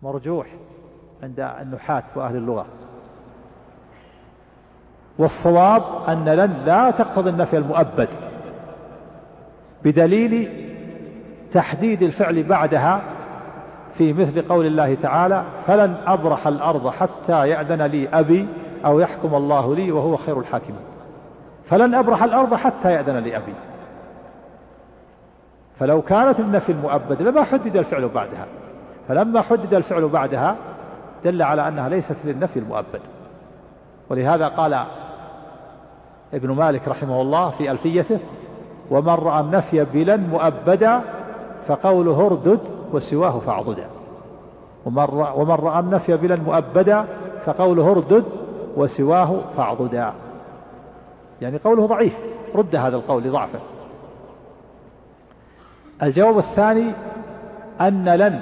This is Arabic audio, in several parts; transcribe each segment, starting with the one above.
مرجوح عند النحاة وأهل اللغة. والصواب أن لن لا تقتضي النفي المؤبد، بدليل تحديد الفعل بعدها في مثل قول الله تعالى: فلن أبرح الأرض حتى يأذن لي أبي أو يحكم الله لي وهو خير الحاكمين. فلن أبرح الأرض حتى يأذن لي أبي. فلو كانت النفي المؤبد لما حدد الفعل بعدها، فلما حدد الفعل بعدها دل على أنها ليست للنفي المؤبد. ولهذا قال ابن مالك رحمه الله في ألفيته: ومن رأى النفي بلن مؤبدا فقوله اردد وسواه فاعضدا. ومن رأى النفي بلن مؤبدا فقوله اردد وسواه فاعضدا، يعني قوله ضعيف، رد هذا القول لضعفه. الجواب الثاني أن لن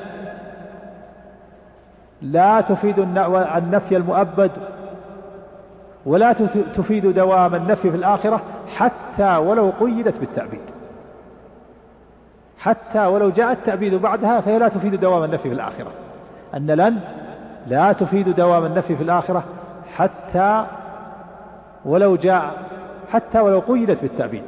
لا تفيد النفي المؤبد ولا تفيد دوام النفي في الآخرة حتى ولو قيدت بالتأبيد، حتى ولو جاء التأبيد بعدها فهي لا تفيد دوام النفي في الآخرة. أن لن لا تفيد دوام النفي في الآخرة حتى ولو قيدت بالتأبيد.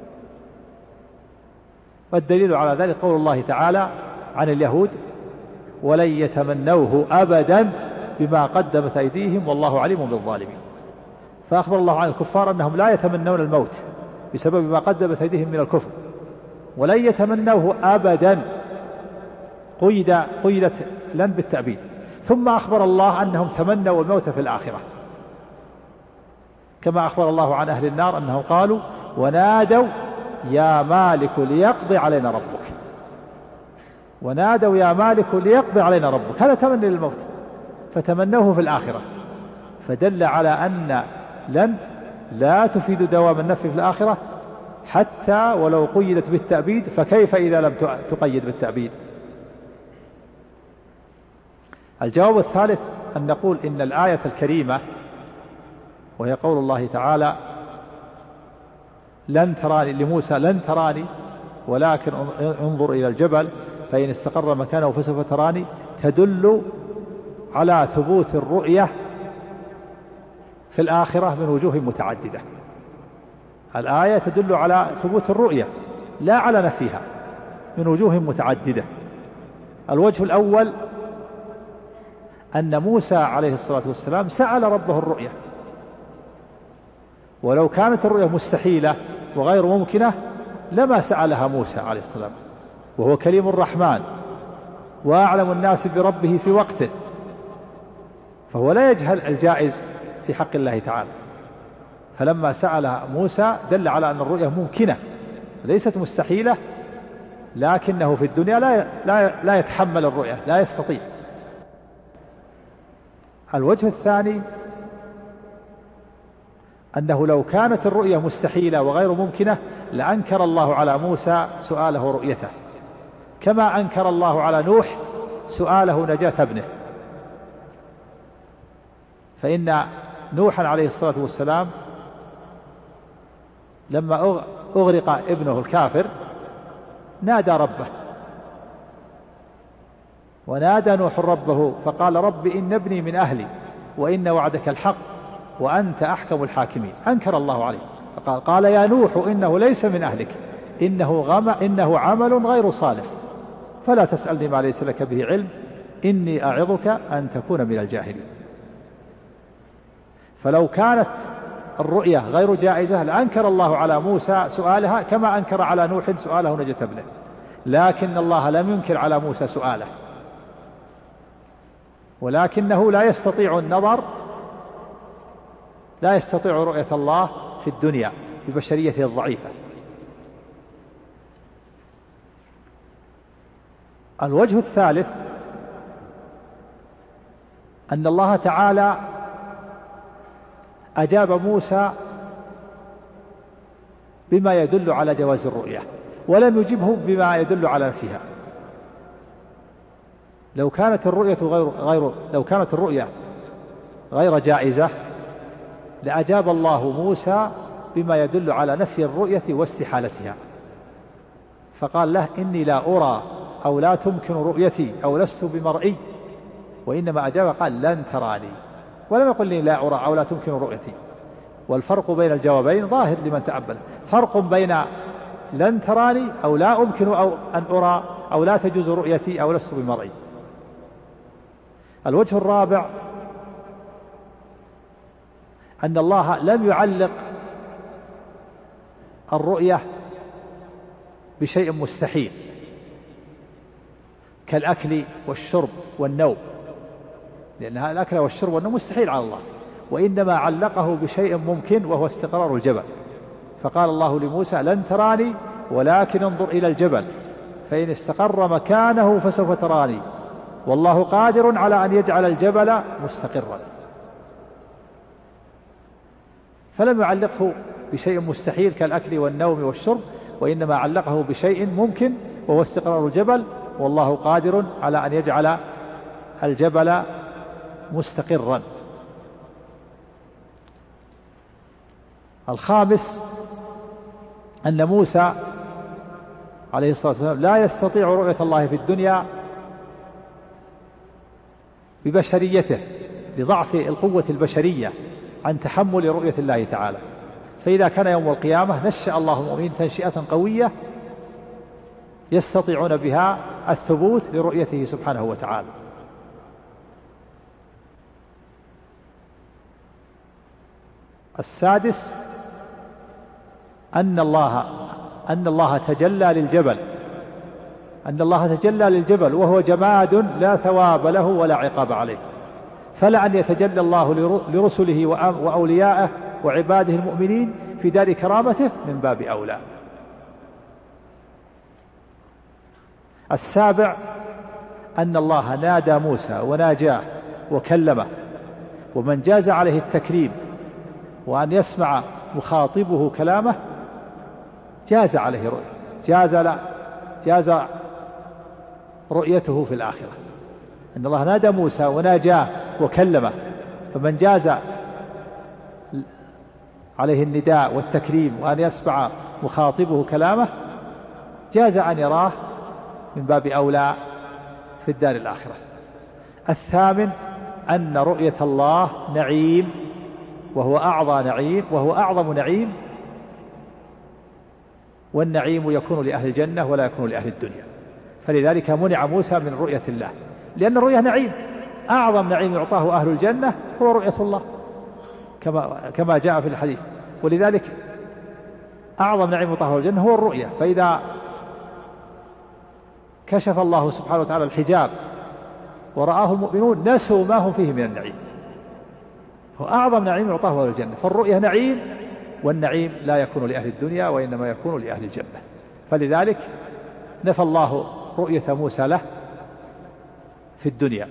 والدليل على ذلك قول الله تعالى عن اليهود: ولن يتمنوه أبدا بما قدمت أيديهم والله عليم بالظالمين. فأخبر الله عن الكفار أنهم لا يتمنون الموت بسبب ما قدمت أيديهم من الكفر، ولن يتمنوه أبدا قيدت لن بالتأبيد. ثم أخبر الله أنهم تمنوا الموت في الآخرة، كما أخبر الله عن أهل النار أنهم قالوا: ونادوا يا مالك ليقضي علينا ربك. ونادوا يا مالك ليقضي علينا ربك، هذا تمني للموت، فتمنوه في الآخرة. فدل على أن لن لا تفيد دوام النفي في الآخرة حتى ولو قيدت بالتأبيد، فكيف إذا لم تقيد بالتأبيد؟ الجواب الثالث أن نقول إن الآية الكريمة، وهي قول الله تعالى: لن تراني لموسى لن تراني ولكن انظر إلى الجبل فإن استقر مكانه فسوف تراني، تدل على ثبوت الرؤية في الآخرة من وجوه متعددة. الآية تدل على ثبوت الرؤية لا على نفيها من وجوه متعددة. الوجه الأول أن موسى عليه الصلاة والسلام سأل ربه الرؤية، ولو كانت الرؤية مستحيلة وغير ممكنة لما سألها موسى عليه السلام، وهو كليم الرحمن وأعلم الناس بربه في وقته، فهو لا يجهل الجائز في حق الله تعالى. فلما سأل موسى دل على أن الرؤية ممكنة ليست مستحيلة، لكنه في الدنيا لا يتحمل الرؤية، لا يستطيع. الوجه الثاني أنه لو كانت الرؤية مستحيلة وغير ممكنة لأنكر الله على موسى سؤاله رؤيته، كما أنكر الله على نوح سؤاله نجاة ابنه. فإن نوحا عليه الصلاة والسلام لما أغرق ابنه الكافر نادى ربه، ونادى نوح ربه فقال: رب إن ابني من أهلي وإن وعدك الحق وأنت أحكم الحاكمين. أنكر الله عليه فقال: يا نوح إنه ليس من أهلك إنه عمل غير صالح فلا تسألني ما ليس لك به علم إني أعظك أن تكون من الجاهلين. فلو كانت الرؤية غير جائزة لأنكر الله على موسى سؤالها كما أنكر على نوح سؤاله نجاة ابنه، لكن الله لم ينكر على موسى سؤاله، ولكنه لا يستطيع النظر، لا يستطيع رؤية الله في الدنيا ببشريته الضعيفة. الوجه الثالث أن الله تعالى أجاب موسى بما يدل على جواز الرؤية ولم يجبه بما يدل على نفيها. لو كانت الرؤية غير جائزة لأجاب الله موسى بما يدل على نفي الرؤية واستحالتها، فقال له: إني لا أرى أو لا تمكن رؤيتي أو لست بمرئي وإنما أجاب قال لن تراني، ولم يقل لي لا أرى أو لا تمكن رؤيتي. والفرق بين الجوابين ظاهر لمن تأمل، فرق بين لن تراني أو لا أمكن أو أن أرى أو لا تجوز رؤيتي أو لست بمرئي. الوجه الرابع أن الله لم يعلق الرؤية بشيء مستحيل كالأكل والشرب والنوم، لأن الأكل والشرب والنوم مستحيل على الله، وإنما علقه بشيء ممكن وهو استقرار الجبل. فقال الله لموسى لن تراني ولكن انظر إلى الجبل فإن استقر مكانه فسوف تراني والله قادر على أن يجعل الجبل مستقرا. فلم يعلقه بشيء مستحيل كالأكل والنوم والشرب، وإنما علقه بشيء ممكن وهو استقرار الجبل، والله قادر على أن يجعل الجبل مستقرا. الخامس أن موسى عليه الصلاة والسلام لا يستطيع رؤية الله في الدنيا ببشريته لضعف القوة البشرية عن تحمل رؤية الله تعالى. فإذا كان يوم القيامة نشأ الله المؤمنين تنشئة قوية يستطيعون بها الثبوت لرؤيته سبحانه وتعالى. السادس أن الله تجلى للجبل، أن الله تجلى للجبل وهو جماد لا ثواب له ولا عقاب عليه، فلا أن يتجلى الله لرسله وأوليائه وعباده المؤمنين في دار كرامته من باب أولى. السابع أن الله نادى موسى وناجاه وكلمه، ومن جاز عليه التكريم وأن يسمع مخاطبه كلامه جاز عليه جاز رؤيته في الآخرة. أن الله نادى موسى وناجاه وكلمه، فمن جاز عليه النداء والتكريم وأن يسمع مخاطبه كلامه جاز أن يراه من باب أولى في الدار الآخرة. الثامن أن رؤية الله نعيم، وهو أعظم نعيم، والنعيم يكون لأهل الجنة ولا يكون لأهل الدنيا. فلذلك منع موسى من رؤية الله، لأن الرؤية نعيم، أعظم نعيم يعطاه أهل الجنة هو رؤية الله كما جاء في الحديث. ولذلك أعظم نعيم يعطاه أهل الجنة هو الرؤية، فإذا كشف الله سبحانه وتعالى الحجاب ورآه المؤمنون نسوا ما هم فيه من النعيم، هو أعظم نعيم يعطاه أهل الجنة. فالرؤية نعيم، والنعيم لا يكون لأهل الدنيا وإنما يكون لأهل الجنة. فلذلك نفى الله رؤية موسى له في الدنيا.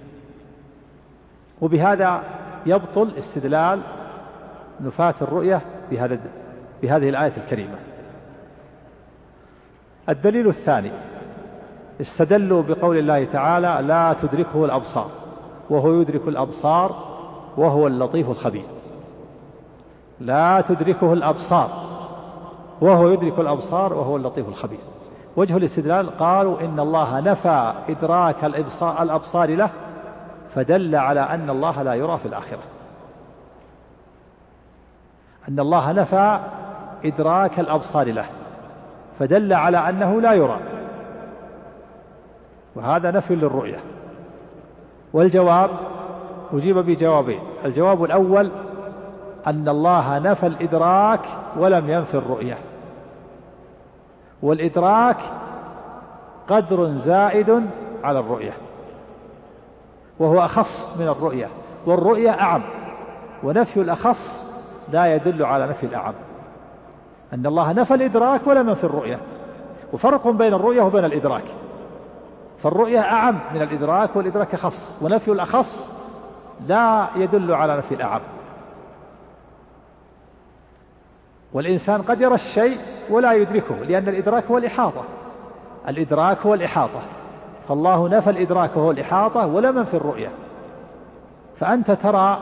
وبهذا يبطل استدلال نفاة الرؤية بهذه الآية الكريمة. الدليل الثاني استدلوا بقول الله تعالى لا تدركه الأبصار وهو يدرك الأبصار وهو اللطيف الخبير. لا تدركه الأبصار وهو يدرك الأبصار وهو اللطيف الخبير. وجه الاستدلال قالوا إن الله نفى إدراك الأبصار له فدل على أن الله لا يرى في الآخرة. أن الله نفى إدراك الأبصار له فدل على أنه لا يرى، وهذا نفي للرؤية. والجواب أجيب بجوابين. الجواب الأول أن الله نفى الإدراك ولم ينفي الرؤية، والإدراك قدر زائد على الرؤية وهو أخص من الرؤية، والرؤية أعم، ونفي الأخص لا يدل على نفي الأعم. أن الله نفى الإدراك ولم ينفي الرؤية، وفرق بين الرؤية وبين الإدراك، فالرؤية أعم من الإدراك والإدراك أخص، ونفي الأخص لا يدل على نفي الأعم. والإنسان قد يرى الشيء ولا يدركه، لأن الإدراك هو الإحاطة، الإدراك هو الإحاطة، فالله نفى الإدراك وهو الإحاطة ولم ينفي الرؤية. فأنت ترى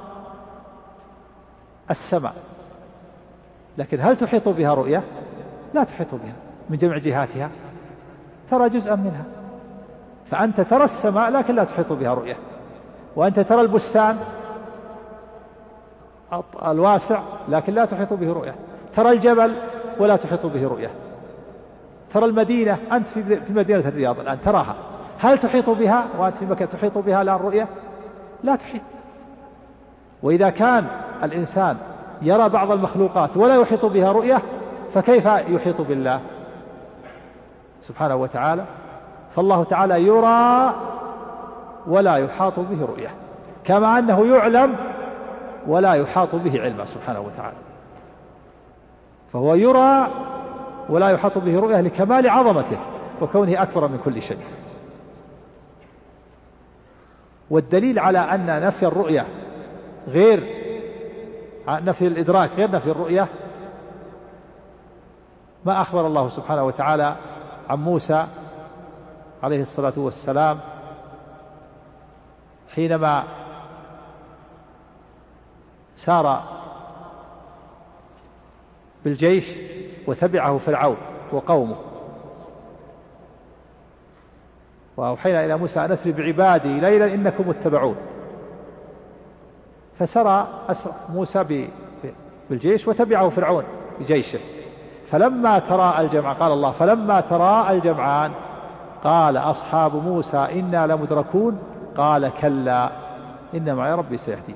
السماء، لكن هل تحيط بها رؤية؟ لا تحيط بها من جميع جهاتها، ترى جزءا منها. فأنت ترى السماء لكن لا تحيط بها رؤية، وأنت ترى البستان الواسع لكن لا تحيط به رؤية، ترى الجبل ولا تحيط به رؤية، ترى المدينة، أنت في مدينة الرياض الآن تراها، هل تحيط بها وأنت في مكان تحيط بها الآن رؤية؟ لا تحيط. وإذا كان الإنسان يرى بعض المخلوقات ولا يحيط بها رؤية، فكيف يحيط بالله سبحانه وتعالى؟ فالله تعالى يرى ولا يحاط به رؤية، كما أنه يعلم ولا يحاط به علما سبحانه وتعالى. فهو يرى ولا يحاط به رؤية لكمال عظمته وكونه أكبر من كل شيء. والدليل على أن نفي الرؤية غير نفي الإدراك غير نفي الرؤية ما أخبر الله سبحانه وتعالى عن موسى عليه الصلاة والسلام حينما سار بالجيش وتبعه فرعون وقومه، وأوحينا إلى موسى أن أسر بعبادي ليلا إنكم متبعون. فسرى موسى بالجيش وتبعه فرعون بجيشه، فلما تراءى الجمعان قال الله فلما تراءى الجمعان قال أصحاب موسى إنا لمدركون قال كلا إن معي ربي سيهدين.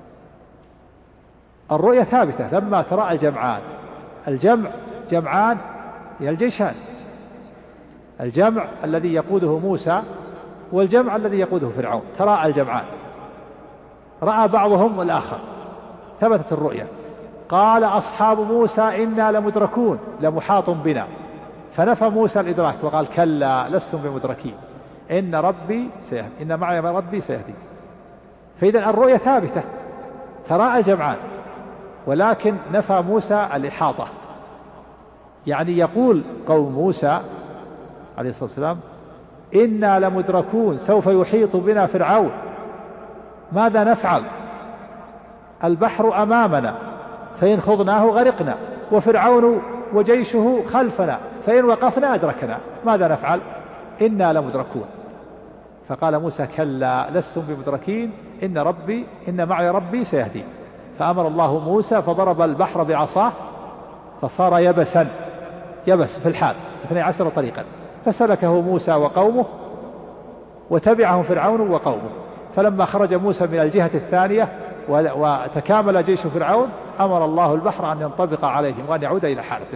الرؤية ثابتة لما تراءى الجمعان. الجمع جمعان هي الجيشان، الجمع الذي يقوده موسى والجمع الذي يقوده فرعون. تراءى الجمعان، رأى بعضهم الآخر، ثبتت الرؤية. قال أصحاب موسى إنا لمدركون لمحاط بنا، فنفى موسى الإدراك وقال كلا لستم بمدركين إن ربي سيهدي إن معي ربي سيهدي. فإذا الرؤية ثابتة، تراءى الجمعان، ولكن نفى موسى الإحاطة. يعني يقول قوم موسى عليه الصلاة والسلام إنا لمدركون سوف يحيط بنا فرعون ماذا نفعل؟ البحر أمامنا فإن خضناه غرقنا وفرعون وجيشه خلفنا فإن وقفنا أدركنا ماذا نفعل؟ إنا لمدركون. فقال موسى كلا لستم بمدركين إن معي ربي سيهدين. فأمر الله موسى فضرب البحر بعصاه فصار يبس في الحال 12 طريقا، فسلكه موسى وقومه وتبعهم فرعون وقومه. فلما خرج موسى من الجهة الثانية وتكامل جيش فرعون أمر الله البحر أن ينطبق عليهم وأن يعود إلى حالته.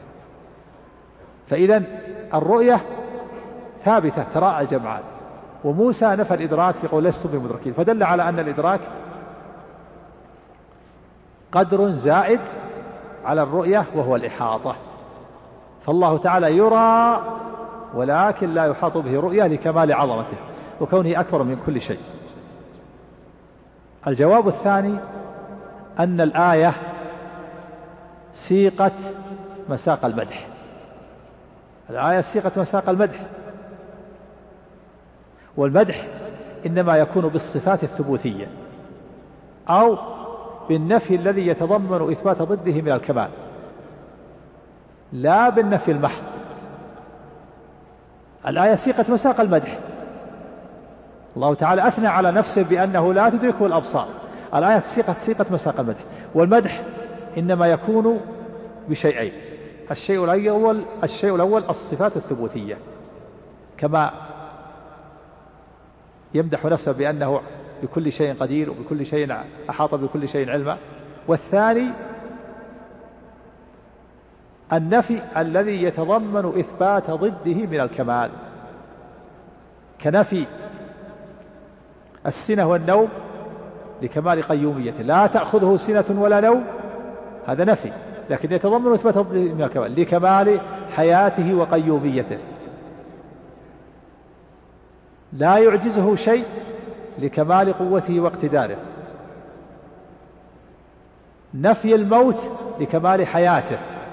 فإذا الرؤية ثابتة تراءى الجمعان، وموسى نفى الإدراك في قول لستم بمدركين، فدل على أن الإدراك قدر زائد على الرؤية وهو الإحاطة. فالله تعالى يرى ولكن لا يحاط به رؤية لكمال عظمته وكونه أكبر من كل شيء. الجواب الثاني أن الآية سيقت مساق المدح. الآية سيقت مساق المدح، والمدح إنما يكون بالصفات الثبوتية أو بالنفي الذي يتضمن إثبات ضده من الكمال، لا بالنفي المحض. الآية سيقت مساق المدح، الله تعالى أثنى على نفسه بأنه لا تدركه الأبصار. الآية سيقت مساق المدح، والمدح إنما يكون بشيئين: الشيء الأول الصفات الثبوتية، كما يمدح نفسه بأنه بكل شيء قدير وبكل شيء أحاط بكل شيء علما. والثاني النفي الذي يتضمن إثبات ضده من الكمال، كنفي السنة والنوم لكمال قيوميته، لا تأخذه سنة ولا نوم، هذا نفي لكن يتضمن إثبات ضده من الكمال لكمال حياته وقيوميته. لا يعجزه شيء لكمال قوته واقتداره. نفي الموت لكمال حياته.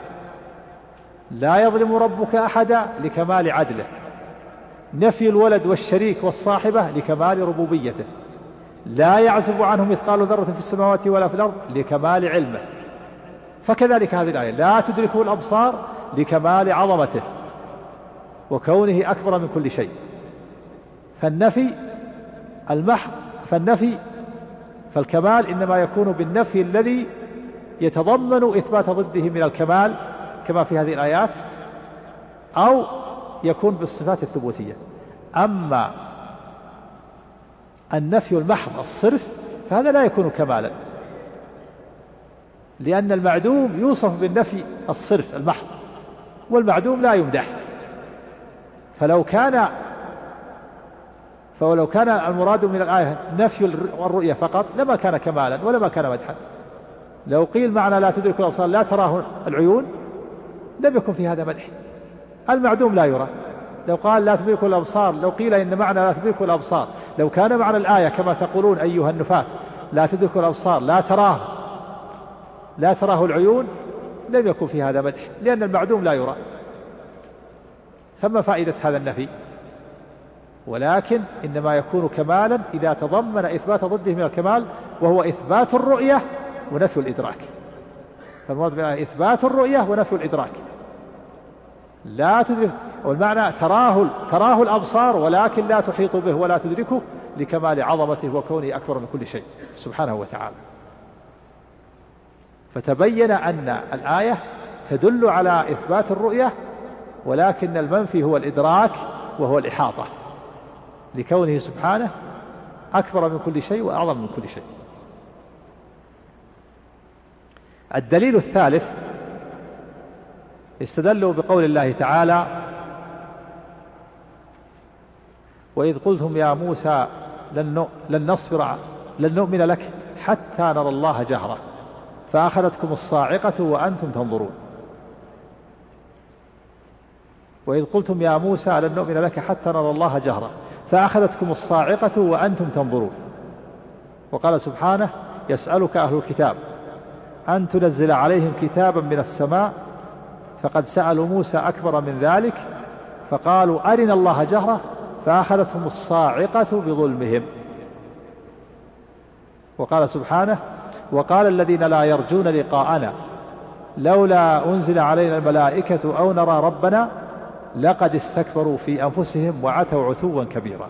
لا يظلم ربك أحدا لكمال عدله. نفي الولد والشريك والصاحبة لكمال ربوبيته. لا يعزب عنه مثقال ذرة في السماوات ولا في الأرض لكمال علمه. فكذلك هذه الآية لا تدركه الأبصار لكمال عظمته وكونه أكبر من كل شيء. فالكمال إنما يكون بالنفي الذي يتضمن إثبات ضده من الكمال كما في هذه الآيات، أو يكون بالصفات الثبوتية. أما النفي المحض الصرف فهذا لا يكون كمالا، لأن المعدوم يوصف بالنفي الصرف المحض، والمعدوم لا يمدح. فلو كان المراد من الآية نفي الرؤية فقط لما كان كمالا ولما كان مدحا. لو قيل معنى لا تدرك الأبصار لا تراه العيون لم يكن في هذا مدح، المعدوم لا يرى. لو قال لا تدرك الأبصار، لو قيل إن معنى لا تدرك الأبصار، لو كان معنى الآية كما تقولون أيها النفاة لا تدرك الأبصار لا تراه العيون، لم يكن في هذا مدح، لأن المعدوم لا يرى. ثم فائدة هذا النفي، ولكن إنما يكون كمالا إذا تضمن إثبات ضده من الكمال، وهو إثبات الرؤية ونفي الإدراك. فالمراد بها إثبات الرؤية ونفي الإدراك. لا تدرك، والمعنى تراه الأبصار ولكن لا تحيط به ولا تدركه لكمال عظمته وكونه أكبر من كل شيء سبحانه وتعالى. فتبين أن الآية تدل على إثبات الرؤية، ولكن المنفي هو الإدراك وهو الإحاطة، لكونه سبحانه أكبر من كل شيء وأعظم من كل شيء. الدليل الثالث استدلوا بقول الله تعالى: وإذ قلتم يا موسى لن نؤمن لك حتى نرى الله جهرة فأخذتكم الصاعقة وأنتم تنظرون. وإذ قلتم يا موسى لن نؤمن لك حتى نرى الله جهرة فأخذتكم الصاعقة وأنتم تنظرون. وقال سبحانه: يسألك أهل الكتاب أن تنزل عليهم كتابا من السماء فقد سألوا موسى أكبر من ذلك فقالوا أرنا الله جهرة فأخذتهم الصاعقة بظلمهم. وقال سبحانه: وقال الذين لا يرجون لقاءنا لولا أنزل علينا الملائكة أو نرى ربنا لقد استكبروا في أنفسهم وعتوا عتوا كبيرا.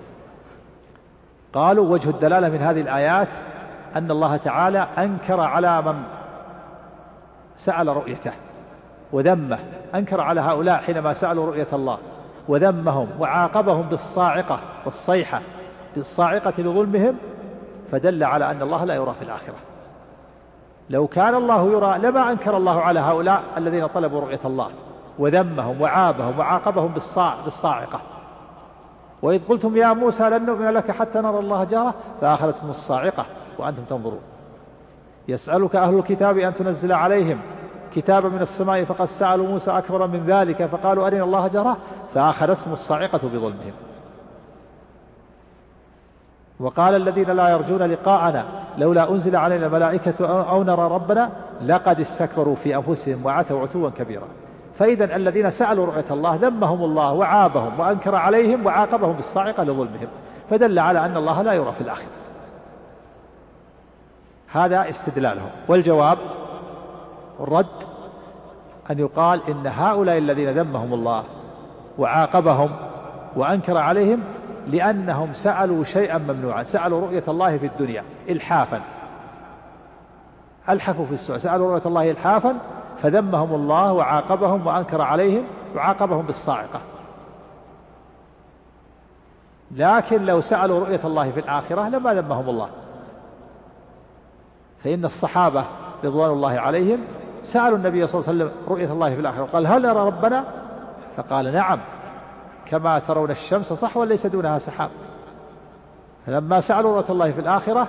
قالوا وجه الدلالة من هذه الآيات أن الله تعالى أنكر على من سأل رؤيته وذمه، أنكر على هؤلاء حينما سألوا رؤية الله وذمهم وعاقبهم بالصاعقة والصيحة بالصاعقة لظلمهم، فدل على أن الله لا يرى في الآخرة. لو كان الله يرى لما أنكر الله على هؤلاء الذين طلبوا رؤية الله وذمهم وعابهم وعاقبهم بالصاعقة. وإذ قلتم يا موسى لن نؤمن لك حتى نرى الله جهرة فأخذتهم الصاعقة وأنتم تنظرون. يسألك أهل الكتاب أن تنزل عليهم كتابا من السماء فقد سألوا موسى أكبر من ذلك فقالوا أرنا الله جهرة فأخذتهم الصاعقة بظلمهم. وقال الذين لا يرجون لقاءنا لولا أنزل علينا الملائكة أو نرى ربنا لقد استكبروا في أنفسهم وعتوا عتوا كبيرا. فإذا الذين سألوا رؤية الله ذمهم الله وعابهم وأنكر عليهم وعاقبهم بالصاعقة لظلمهم، فدل على أن الله لا يرى في الآخرة. هذا استدلالهم. والجواب الرد أن يقال إن هؤلاء الذين ذمهم الله وعاقبهم وأنكر عليهم لأنهم سألوا شيئا ممنوعا، سألوا رؤية الله في الدنيا إلحافا، ألحفوا في السؤال، سألوا رؤية الله إلحافا فذمهم الله وعاقبهم وأنكر عليهم وعاقبهم بالصاعقة. لكن لو سألوا رؤية الله في الآخرة لما ذمهم الله، فإن الصحابة رضوان الله عليهم سألوا النبي صلى الله عليه وسلم رؤية الله في الآخرة قال هل نرى ربنا؟ فقال نعم كما ترون الشمس صح وليس دونها سحاب. فلما سألوا رؤية الله في الآخرة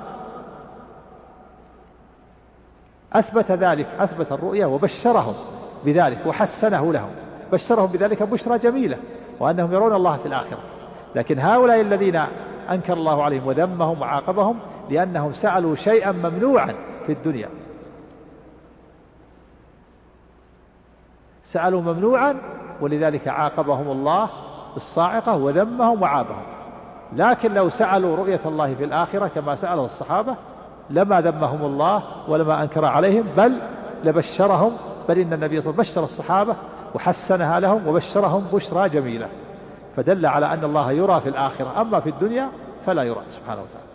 أثبت ذلك، أثبت الرؤية وبشرهم بذلك وحسنه لهم، بشرهم بذلك بشرى جميلة وأنهم يرون الله في الآخرة. لكن هؤلاء الذين أنكر الله عليهم وذمهم وعاقبهم لأنهم سألوا شيئا ممنوعا في الدنيا، سألوا ممنوعا ولذلك عاقبهم الله بالصاعقة وذمهم وعابهم. لكن لو سألوا رؤية الله في الآخرة كما سأله الصحابة لما ذمهم الله ولما أنكر عليهم، بل لبشرهم، بل إن النبي صلى الله عليه وسلم بشر الصحابة وحسنها لهم وبشرهم بشرى جميلة. فدل على أن الله يرى في الآخرة، أما في الدنيا فلا يرى سبحانه وتعالى.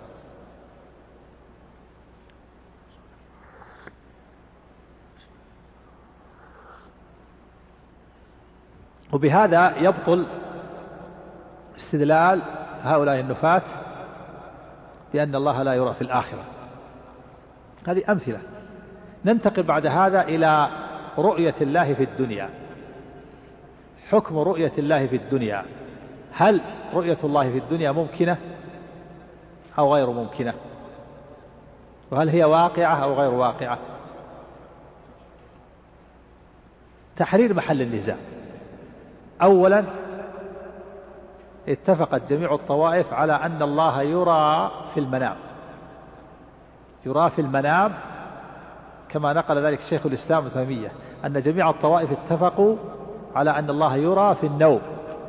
وبهذا يبطل استدلال هؤلاء النفاة بأن الله لا يرى في الآخرة. هذه أمثلة. ننتقل بعد هذا إلى رؤية الله في الدنيا. حكم رؤية الله في الدنيا، هل رؤية الله في الدنيا ممكنة أو غير ممكنة؟ وهل هي واقعة أو غير واقعة؟ تحرير محل النزاع. أولا اتفقت جميع الطوائف على أن الله يرى في المنام، يرى في المنام، كما نقل ذلك شيخ الإسلام ابن تيمية أن جميع الطوائف اتفقوا على أن الله يرى في النوم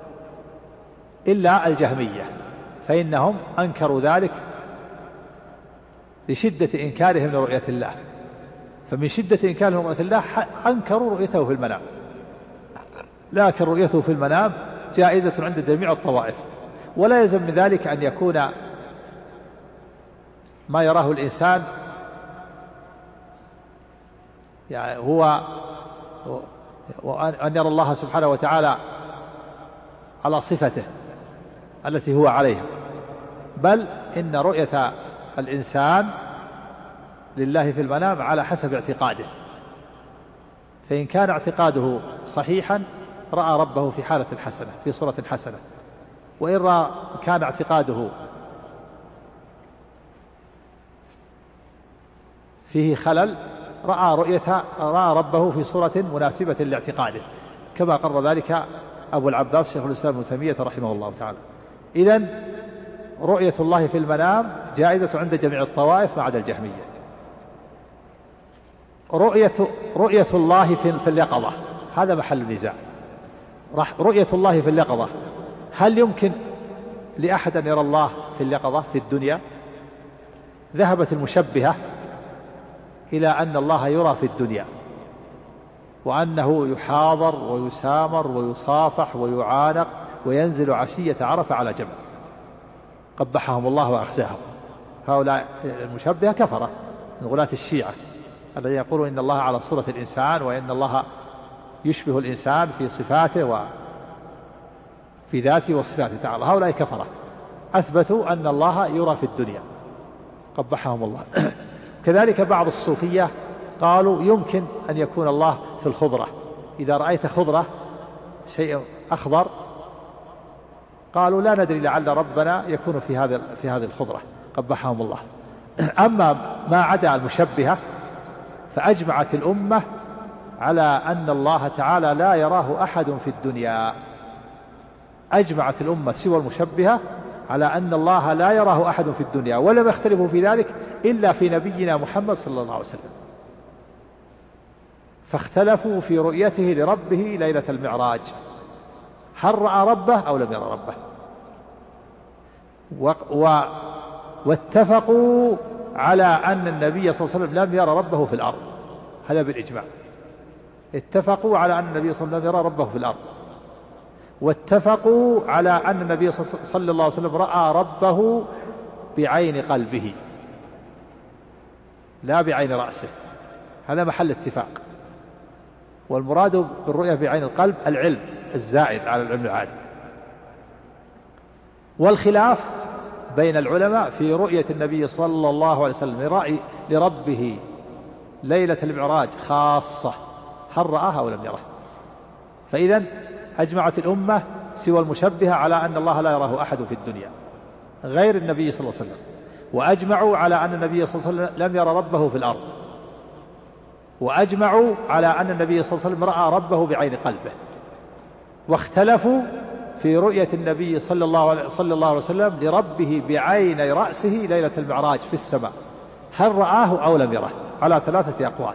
إلا الجهمية، فإنهم أنكروا ذلك لشدة إنكارهم لرؤية الله، فمن شدة إنكارهم لرؤية الله أنكروا رؤيته في المنام. لكن رؤيته في المنام جائزة عند جميع الطوائف، ولا يلزم من ذلك أن يكون ما يراه الإنسان يعني هو أن يرى الله سبحانه وتعالى على صفته التي هو عليها، بل إن رؤية الإنسان لله في المنام على حسب اعتقاده، فإن كان اعتقاده صحيحا رأى ربه في حالة حسنة في صورة حسنة، وإن كان اعتقاده فيه خلل رأى ربه في صورة مناسبة لاعتقاده، كما قرر ذلك أبو العباس شيخ الإسلام ابن تيمية رحمه الله تعالى. إذن رؤية الله في المنام جائزة عند جميع الطوائف ما عدا الجهمية. رؤية الله في اليقظة هذا محل النزاع. رؤية الله في اليقظة، هل يمكن لأحد أن يرى الله في اليقظة في الدنيا؟ ذهبت المشبهة إلى أن الله يرى في الدنيا، وأنه يحاضر ويسامر ويصافح ويعانق وينزل عشية عرفة على جبل، قبحهم الله وأخزاهم. هؤلاء المشبهة كفرة من غلاة الشيعة الذين يقولون إن الله على صورة الإنسان، وإن الله يشبه الإنسان في صفاته وفي ذاته وصفاته تعالى. هؤلاء كفرة أثبتوا أن الله يرى في الدنيا، قبحهم الله. كذلك بعض الصوفية قالوا يمكن أن يكون الله في الخضرة، إذا رأيت خضرة شيء أخضر قالوا لا ندري لعل ربنا يكون في هذه الخضرة، قبحهم الله. أما ما عدا المشبهة فأجمعت الأمة على أن الله تعالى لا يراه أحد في الدنيا. أجمعت الأمة سوى المشبهة على أن الله لا يراه أحد في الدنيا، ولم يختلفوا في ذلك إلا في نبينا محمد صلى الله عليه وسلم، فاختلفوا في رؤيته لربه ليلة المعراج، هل رأى ربه أو لم يرى ربه، واتفقوا على أن النبي صلى الله عليه وسلم لم يرى ربه في الأرض، هذا بالإجماع. اتفقوا على أن النبي صلى الله عليه وسلم لم يرى ربه في الأرض، واتفقوا على أن النبي صلى الله عليه وسلم رأى ربه بعين قلبه لا بعين رأسه، هذا محل اتفاق. والمراد بالرؤية بعين القلب العلم الزائد على العلم العادي. والخلاف بين العلماء في رؤية النبي صلى الله عليه وسلم لربه ليلة المعراج خاصة، هل رآها أو لم يره. فإذا أجمعت الأمة سوى المشبهة على أن الله لا يراه أحد في الدنيا غير النبي صلى الله عليه وسلم، وأجمعوا على أن النبي صلى الله عليه وسلم لم يرى ربه في الأرض، وأجمعوا على أن النبي صلى الله عليه وسلم رأى ربه بعين قلبه. واختلفوا في رؤية النبي صلى الله عليه وسلم لربه بعين رأسه ليلة المعراج في السماء، هل رآه أو لم يره، على 3 أقوال.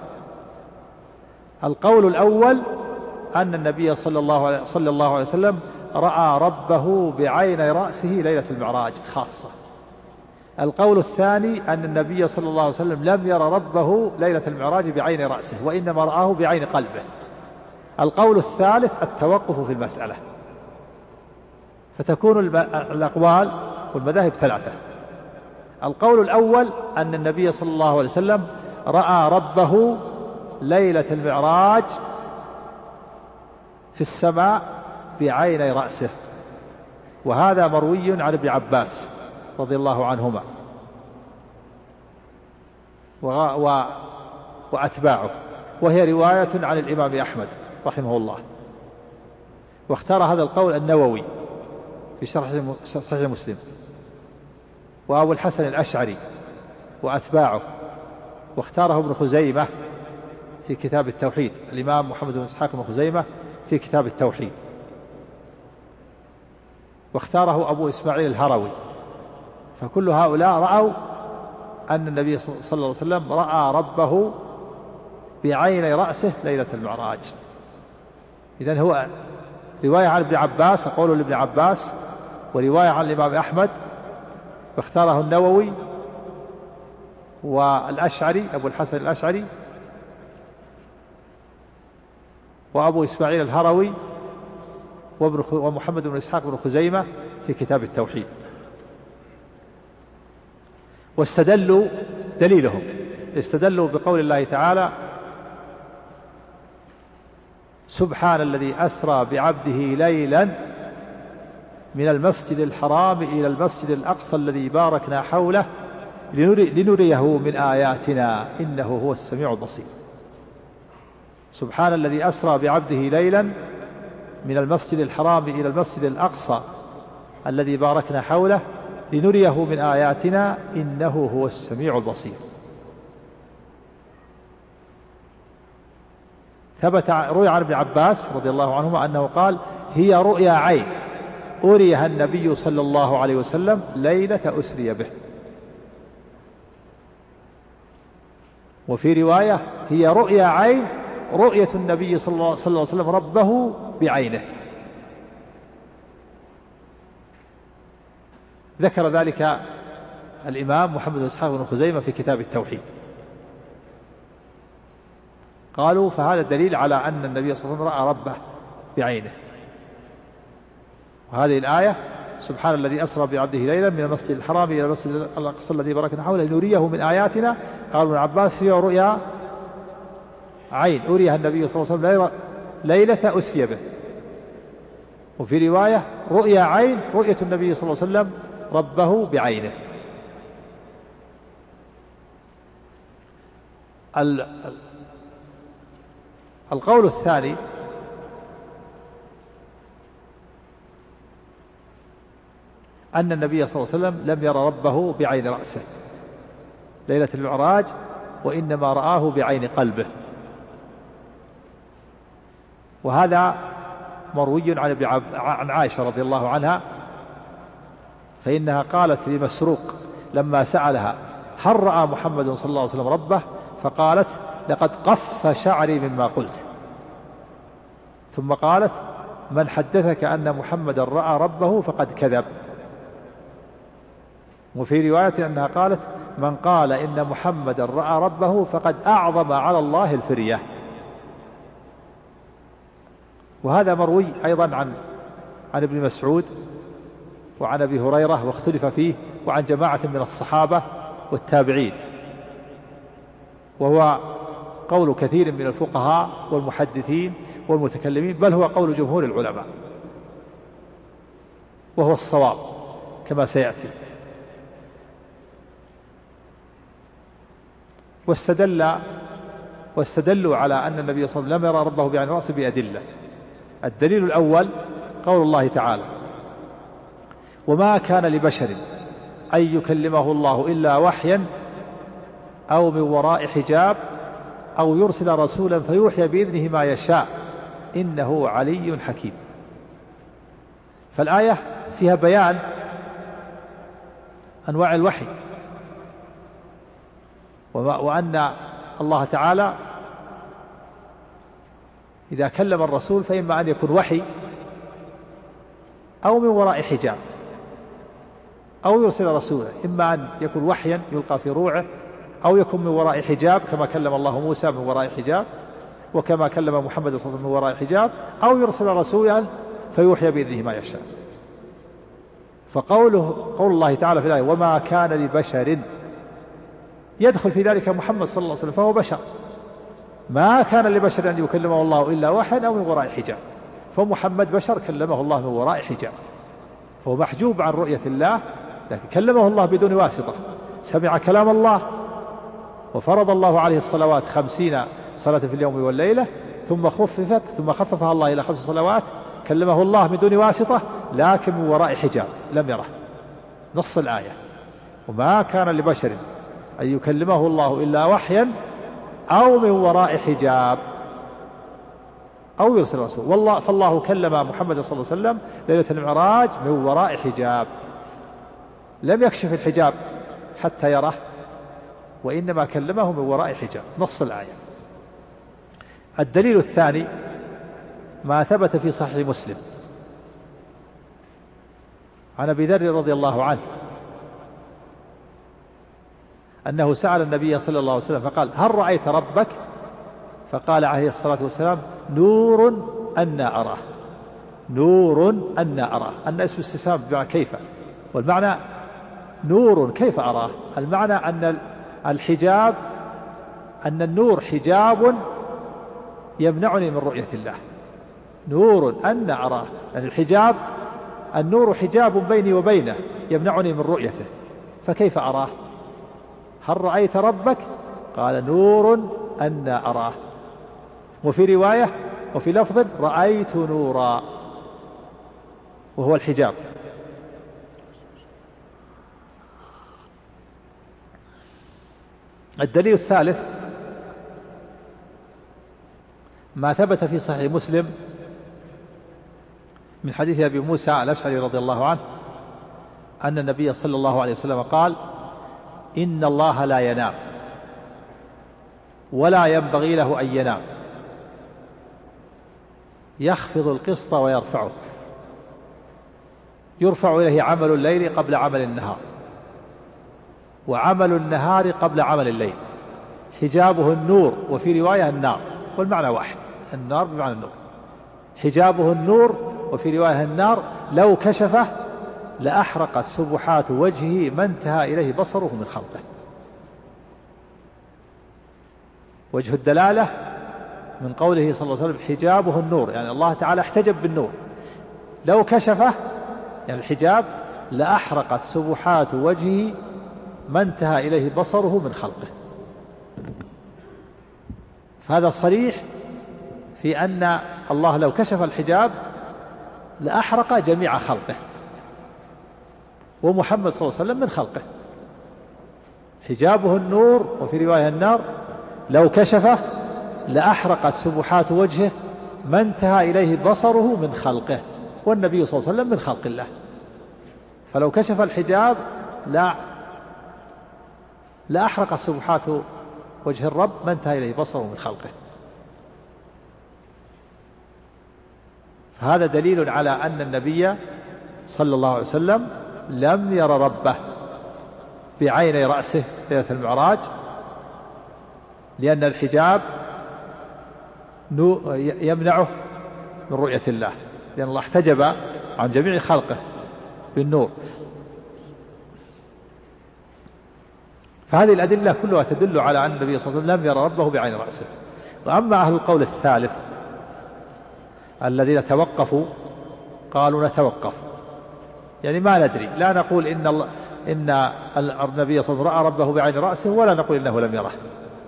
القول الأول أن النبي صلى الله عليه وسلم رأى ربه بعين رأسه ليلة المعراج خاصة. القول الثاني أن النبي صلى الله عليه وسلم لم يرى ربه ليلة المعراج بعين رأسه، وإنما رآه بعين قلبه. القول الثالث التوقف في المسألة، فتكون الأقوال والمذاهب ثلاثة. القول الأول أن النبي صلى الله عليه وسلم رأى ربه ليلة المعراج في السماء بعيني رأسه، وهذا مروي عن ابن عباس رضي الله عنهما وأتباعه، وهي رواية عن الإمام أحمد رحمه الله. واختار هذا القول النووي في شرح صحيح مسلم، وأبو الحسن الأشعري وأتباعه، واختاره ابن خزيمة في كتاب التوحيد، الإمام محمد بن إسحاق بن خزيمة في كتاب التوحيد، واختاره أبو إسماعيل الهروي. فكل هؤلاء رأوا أن النبي صلى الله عليه وسلم رأى ربه بعيني رأسه ليلة المعراج. إذن هو رواية عن ابن عباس، قول لابن عباس، ورواية عن الإمام أحمد، واختاره النووي والأشعري أبو الحسن الأشعري وأبو إسماعيل الهروي ومحمد بن إسحاق بن خزيمة في كتاب التوحيد. واستدلوا دليلهم، استدلوا بقول الله تعالى: سبحان الذي أسرى بعبده ليلا من المسجد الحرام إلى المسجد الأقصى الذي باركنا حوله لنريه من آياتنا إنه هو السميع البصير. سبحان الذي أسرى بعبده ليلا من المسجد الحرام إلى المسجد الأقصى الذي باركنا حوله لنريه من آياتنا إنه هو السميع البصير. روي عن ابن عباس رضي الله عنهما أنه قال: هي رؤيا عين أريها النبي صلى الله عليه وسلم ليلة أسري به. وفي رواية: هي رؤيا عين رؤية النبي صلى الله عليه وسلم ربه بعينه. ذكر ذلك الإمام محمد بن إسحاق بن خزيمة في كتاب التوحيد. قالوا: فهذا دليل على أن النبي صلى الله عليه وسلم رأى ربه بعينه. وهذه الآية: سبحان الذي أسرى بعبده ليلا من المسجد الحرام إلى المسجد الأقصى الذي باركنا حوله لنريه من آياتنا. قال ابن عباس: هي رؤيا عين أريها النبي صلى الله عليه وسلم ليلة أسري به. وفي رواية: رؤيا عين رؤية النبي صلى الله عليه وسلم ربه بعينه. القول الثاني أن النبي صلى الله عليه وسلم لم يرى ربه بعين رأسه ليلة المعراج، وإنما رآه بعين قلبه. وهذا مروي عن عائشة رضي الله عنها، فإنها قالت لمسروق لما سألها: هل رأى محمد صلى الله عليه وسلم ربه؟ فقالت: لقد قف شعري مما قلت. ثم قالت: من حدثك أن محمدا رأى ربه فقد كذب. وفي رواية أنها قالت: من قال إن محمدا رأى ربه فقد أعظم على الله الفرية. وهذا مروي أيضا عن ابن مسعود وعن أبي هريرة، واختلف فيه، وعن جماعة من الصحابة والتابعين، وهو قول كثير من الفقهاء والمحدثين والمتكلمين، بل هو قول جمهور العلماء، وهو الصواب كما سيأتي. واستدلوا على أن النبي صلى الله عليه وسلم لم يرى ربه بعين رأسه بأدلة. الدليل الأول قول الله تعالى: وما كان لبشر أن يكلمه الله إلا وحيا أو من وراء حجاب أو يرسل رسولا فيوحي بإذنه ما يشاء إنه علي حكيم. فالآية فيها بيان أنواع الوحي، وأن الله تعالى إذا كلم الرسول فإما أن يكون وحي أو من وراء حجاب أو يرسل رسولا، إما أن يكون وحيا يلقى في روعه أو يكون من وراء حجاب كما كلم الله موسى من وراء حجاب، وكما كلم محمد صلى الله عليه وسلم من وراء حجاب، أو يرسل رسولا فيوحي بإذنه ما يشاء. قول الله تعالى في الآية وما كان لبشر يدخل في ذلك محمد صلى الله عليه وسلم، فهو بشر. ما كان لبشر أن يكلمه الله إلا وحيا أو من وراء حجاب، فمحمد بشر كلمه الله من وراء حجاب، فهو محجوب عن رؤية الله، لكن كلمه الله بدون واسطة. سمع كلام الله، وفرض الله عليه الصلوات 50 صلاة في اليوم والليلة، ثم خففها الله إلى 5 صلوات. كلمه الله من دون واسطة، لكن من وراء حجاب لم يره. نص الآية وما كان لبشر أن يكلمه الله إلا وحيا أو من وراء حجاب أو يرسل رسول. فالله كلم محمد صلى الله عليه وسلم ليلة المعراج من وراء حجاب، لم يكشف الحجاب حتى يراه، وإنما كلمه من وراء حجاب. نص الآية. الدليل الثاني ما ثبت في صحيح مسلم عن أبي ذر رضي الله عنه أنه سأل النبي صلى الله عليه وسلم فقال هل رأيت ربك؟ فقال عليه الصلاة والسلام نور أنا أراه. نور أنا أراه، أن اسم استفهام بمعنى كيف، والمعنى نور كيف أراه. المعنى أن الحجاب، أن النور حجاب يمنعني من رؤية الله. نور أنا أراه، يعني الحجاب، النور حجاب بيني وبينه يمنعني من رؤيته، فكيف أراه؟ هل رأيت ربك؟ قال نور أنا أراه. وفي رواية وفي لفظ رأيت نورا، وهو الحجاب. الدليل الثالث ما ثبت في صحيح مسلم من حديث أبي موسى الأشعري رضي الله عنه أن النبي صلى الله عليه وسلم قال إن الله لا ينام ولا ينبغي له أن ينام، يخفض القسط ويرفعه، يرفع إليه عمل الليل قبل عمل النهار، وعمل النهار قبل عمل الليل، حجابه النور، وفي رواية النار، والمعنى واحد، النار بمعنى النور. حجابه النور، وفي رواية النار، لو كشفه لأحرقت سبحات وجهه ما انتهى إليه بصره من خلقه. وجه الدلالة من قوله صلى الله عليه وسلم حجابه النور، يعني الله تعالى احتجب بالنور، لو كشفه يعني الحجاب لأحرقت سبحات وجهه ما انتهى إليه بصره من خلقه. فهذا صريح في أن الله لو كشف الحجاب لأحرق جميع خلقه، ومحمد صلى الله عليه وسلم من خلقه. حجابه النور، وفي رواية النار، لو كشفه لأحرقت سبحات وجهه ما انتهى إليه بصره من خلقه، والنبي صلى الله عليه وسلم من خلق الله، فلو كشف الحجاب لا أحرقت سبحات وجه الرب ما انتهى إليه بصره من خلقه. فهذا دليل على أن النبي صلى الله عليه وسلم لم ير ربه بعيني رأسه ليلة المعراج، لأن الحجاب يمنعه من رؤية الله، لأن الله احتجب عن جميع خلقه بالنور. فهذه الأدلة كلها تدل على أن النبي صلى الله عليه وسلم لم ير ربه بعين رأسه. وأما أهل القول الثالث الذين توقفوا قالوا نتوقف، يعني ما ندري، لا نقول إن النبي صلى الله عليه وسلم رأى ربه بعين رأسه، ولا نقول إنه لم يره.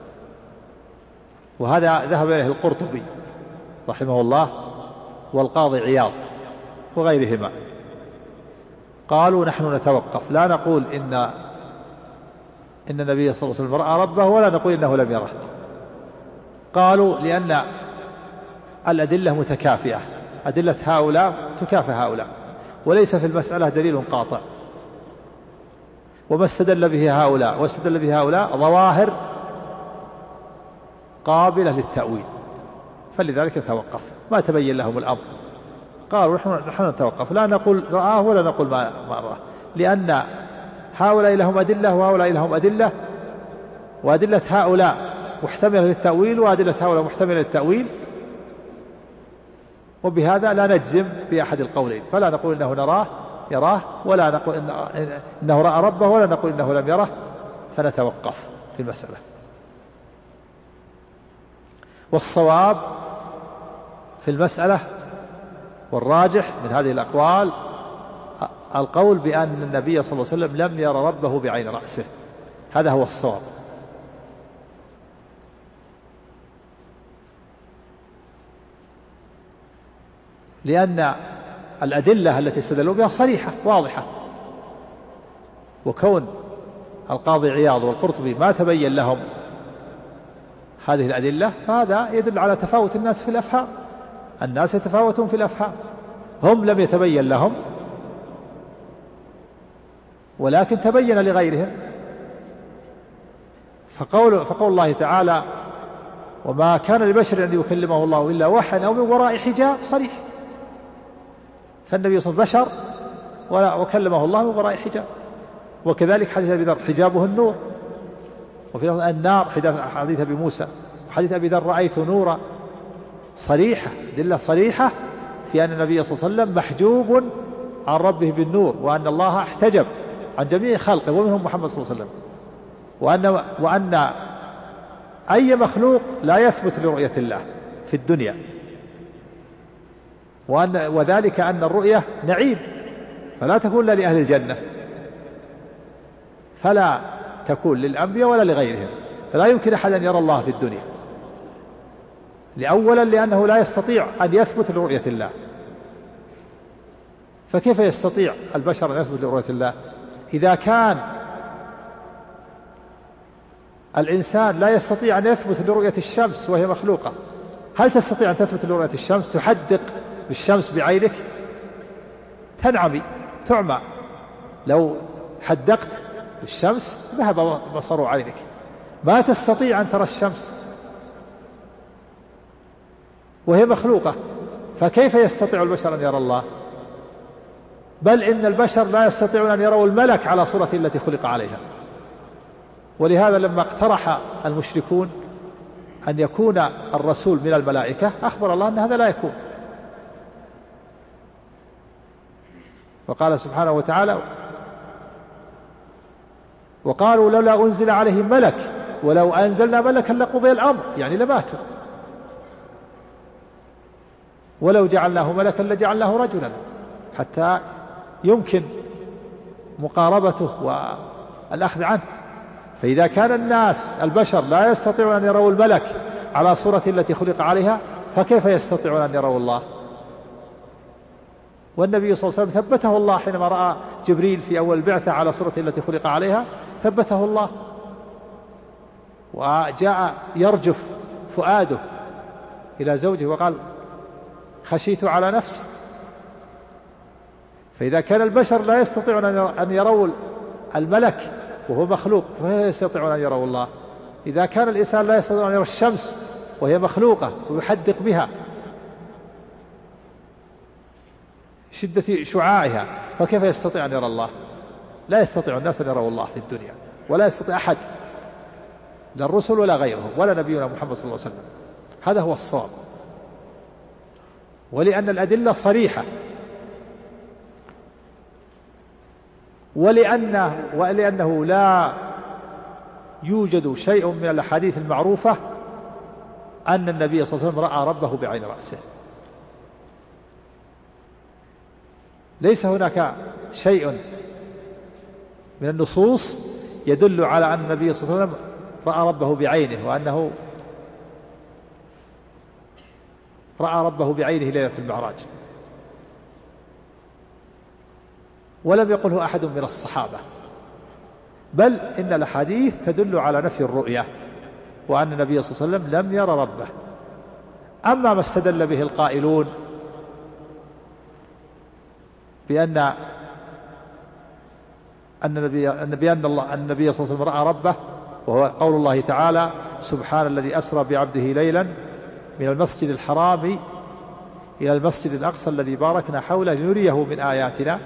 وهذا ذهب إليه القرطبي رحمه الله والقاضي عياض وغيرهما، قالوا نحن نتوقف، لا نقول إن النبي صلى الله عليه وسلم رأى ربه، ولا نقول إنه لم يره. قالوا لأن الأدلة متكافئة، أدلة هؤلاء تكافئ هؤلاء، وليس في المسألة دليل قاطع، وما استدل به هؤلاء واستدل به هؤلاء ظواهر قابلة للتأويل، فلذلك نتوقف، ما تبين لهم الأمر. قالوا نحن نتوقف، لا نقول رآه ولا نقول ما رآه، لأن هؤلاء لهم أدلة وهؤلاء لهم أدلة، وأدلة هؤلاء محتملة للتأويل وأدلة هؤلاء محتملة للتأويل، وبهذا لا نجزم بأحد القولين، فلا نقول إنه نراه يراه، ولا نقول إنه رأى ربه، ولا نقول إنه لم يره، فنتوقف في المسألة. والصواب في المسألة والراجح من هذه الأقوال القول بأن النبي صلى الله عليه وسلم لم ير ربه بعين رأسه، هذا هو الصواب. لأن الأدلة التي استدلوا بها صريحة واضحة، وكون القاضي عياض والقرطبي ما تبين لهم هذه الأدلة فهذا يدل على تفاوت الناس في الأفهام. الناس يتفاوتون في الأفهام، هم لم يتبين لهم ولكن تبين لغيرهم. فقول الله تعالى وما كان لبشر أن يكلمه الله إلا وحيا أو من وراء حجاب صريح، فالنبي صلى الله عليه وسلم بشر وكلمه الله من وراء حجاب. وكذلك حديث أبي ذر حجابه النور، وفي النار حديث أبي موسى، وحديث أبي ذر رأيت نورا، صريحة دلة صريحة في أن النبي صلى الله عليه وسلم محجوب عن ربه بالنور، وأن الله احتجب عن جميع خلقه ومنهم محمد صلى الله عليه وسلم، وأن أي مخلوق لا يثبت لرؤية الله في الدنيا، وذلك أن الرؤية نعيم فلا تكون إلا لأهل الجنة، فلا تكون للأنبياء ولا لغيرهم، فلا يمكن أحد أن يرى الله في الدنيا. لأولا لأنه لا يستطيع أن يثبت لرؤية الله، فكيف يستطيع البشر أن يثبت لرؤية الله؟ إذا كان الإنسان لا يستطيع أن يثبت لرؤية الشمس وهي مخلوقة، هل تستطيع أن تثبت لرؤية الشمس؟ تحدق بالشمس بعينك تنعمي تعمى، لو حدقت بالشمس ذهب بصر عينك، ما تستطيع أن ترى الشمس وهي مخلوقة، فكيف يستطيع البشر أن يرى الله؟ بل إن البشر لا يستطيعون أن يروا الملك على صورته التي خلق عليها. ولهذا لما اقترح المشركون أن يكون الرسول من الملائكة أخبر الله أن هذا لا يكون، وقال سبحانه وتعالى وقالوا لولا أنزل عليه ملك ولو أنزلنا ملكا لقضي الأمر، يعني لماتوا، ولو جعلناه ملكا لجعلناه رجلا حتى يمكن مقاربته والأخذ عنه. فإذا كان الناس البشر لا يستطيعون أن يروا الملك على صورة التي خلق عليها، فكيف يستطيعون أن يروا الله؟ والنبي صلى الله عليه وسلم ثبته الله حينما رأى جبريل في أول البعثة على صورة التي خلق عليها، ثبته الله، وجاء يرجف فؤاده إلى زوجه وقال خشيت على نفسي. فإذا كان البشر لا يستطيعون أن يروا الملك وهو مخلوق، فلا يستطيعون أن يروا الله. إذا كان الإنسان لا يستطيع أن يرى الشمس وهي مخلوقة ويحدق بها شدة شعاعها، فكيف يستطيع أن يرى الله؟ لا يستطيع الناس أن يروا الله في الدنيا، ولا يستطيع أحد، لا الرسل ولا غيرهم ولا نبينا محمد صلى الله عليه وسلم. هذا هو الصواب. ولأن الأدلة صريحة، ولأنه لا يوجد شيء من الأحاديث المعروفة أن النبي صلى الله عليه وسلم رأى ربه بعين رأسه. ليس هناك شيء من النصوص يدل على أن النبي صلى الله عليه وسلم رأى ربه بعينه، وأنه رأى ربه بعينه ليلة المعراج، ولم يقله أحد من الصحابة، بل إن الأحاديث تدل على نفي الرؤية، وأن النبي صلى الله عليه وسلم لم ير ربه. أما ما استدل به القائلون بأن النبي صلى الله عليه وسلم رأى ربه، وهو قول الله تعالى سبحان الذي أسرى بعبده ليلا من المسجد الحرام إلى المسجد الأقصى الذي باركنا حوله لنريه من آياتنا،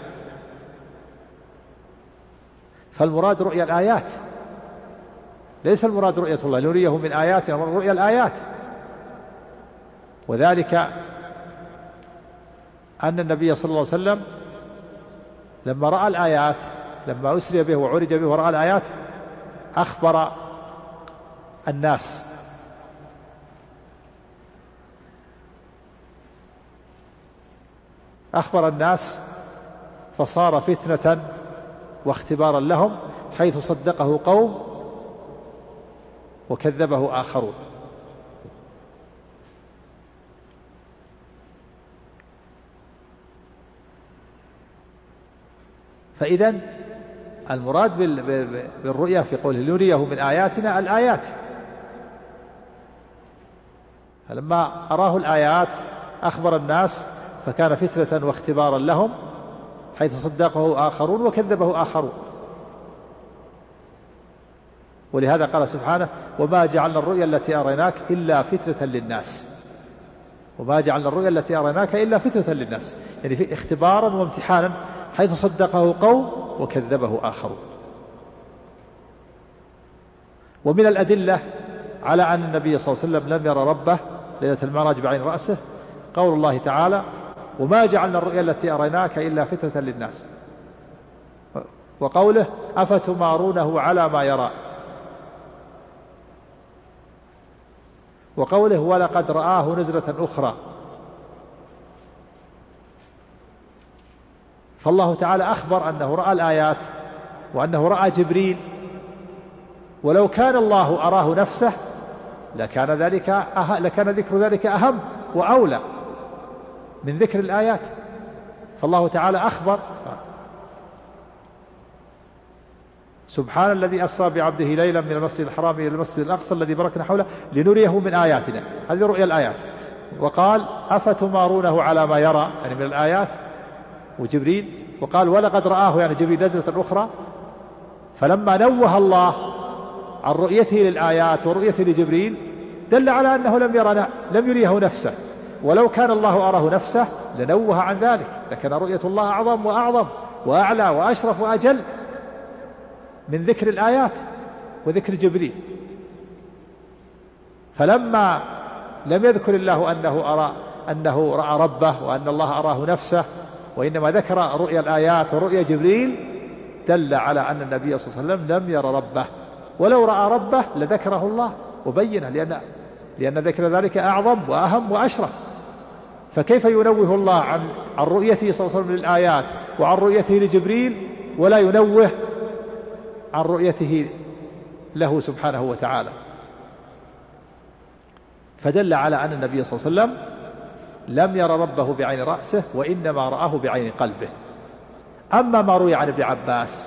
فالمراد رؤيا الآيات، ليس المراد رؤية الله لنريه من آياتنا، رؤيا الآيات. وذلك أن النبي صلى الله عليه وسلم لما رأى الآيات، لما أسري به وعرج به ورأى الآيات أخبر الناس فصار فتنة واختبارا لهم، حيث صدقه قوم وكذبه آخرون. فإذن المراد بالرؤيا في قوله لنريه من آياتنا الآيات، فلما أراه الآيات أخبر الناس فكان فتنة واختبارا لهم، حيث صدقه آخرون وكذبه آخرون. ولهذا قال سبحانه وما جعلنا الرؤيا التي أريناك إلا فتنة للناس، وما جعلنا الرؤيا التي أريناك إلا فتنة للناس، يعني في اختبارا وامتحانا، حيث صدقه قوم وكذبه آخرون. ومن الأدلة على أن النبي صلى الله عليه وسلم لم يرى ربه ليلة المعراج بعين رأسه قول الله تعالى وما جعلنا الرؤيا التي أريناك إلا فتنة للناس، وقوله أفتمارونه على ما يرى، وقوله ولقد رآه نزلة أخرى. فالله تعالى أخبر أنه رأى الآيات وأنه رأى جبريل، ولو كان الله أراه نفسه لكان ذكر ذلك أهم وأولى من ذكر الآيات. فالله تعالى أخبر سبحان الذي أسرى بعبده ليلا من المسجد الحرام إلى المسجد الأقصى الذي باركنا حوله لنريه من آياتنا، هذه رؤيا الآيات. وقال أفتمارونه على ما يرى، يعني من الآيات وجبريل. وقال ولقد رآه، يعني جبريل نزلة أخرى. فلما نوه الله عن رؤيته للآيات ورؤيته لجبريل دل على أنه لم يريه نفسه، ولو كان الله أراه نفسه لنوه عن ذلك، لكن رؤية الله أعظم وأعظم وأعلى وأشرف وأجل من ذكر الآيات وذكر جبريل. فلما لم يذكر الله أنه رأى ربه وأن الله أراه نفسه، وإنما ذكر رؤيا الآيات ورؤيا جبريل، دل على أن النبي صلى الله عليه وسلم لم ير ربه، ولو رأى ربه لذكره الله وبينه، لأن ذكر ذلك أعظم وأهم وأشرف. فكيف ينوه الله عن رؤيته صلى الله عليه وسلم للآيات وعن رؤيته لجبريل ولا ينوه عن رؤيته له سبحانه وتعالى؟ فدل على أن النبي صلى الله عليه وسلم لم ير ربه بعين رأسه، وإنما رآه بعين قلبه. أما ما روي عن ابن عباس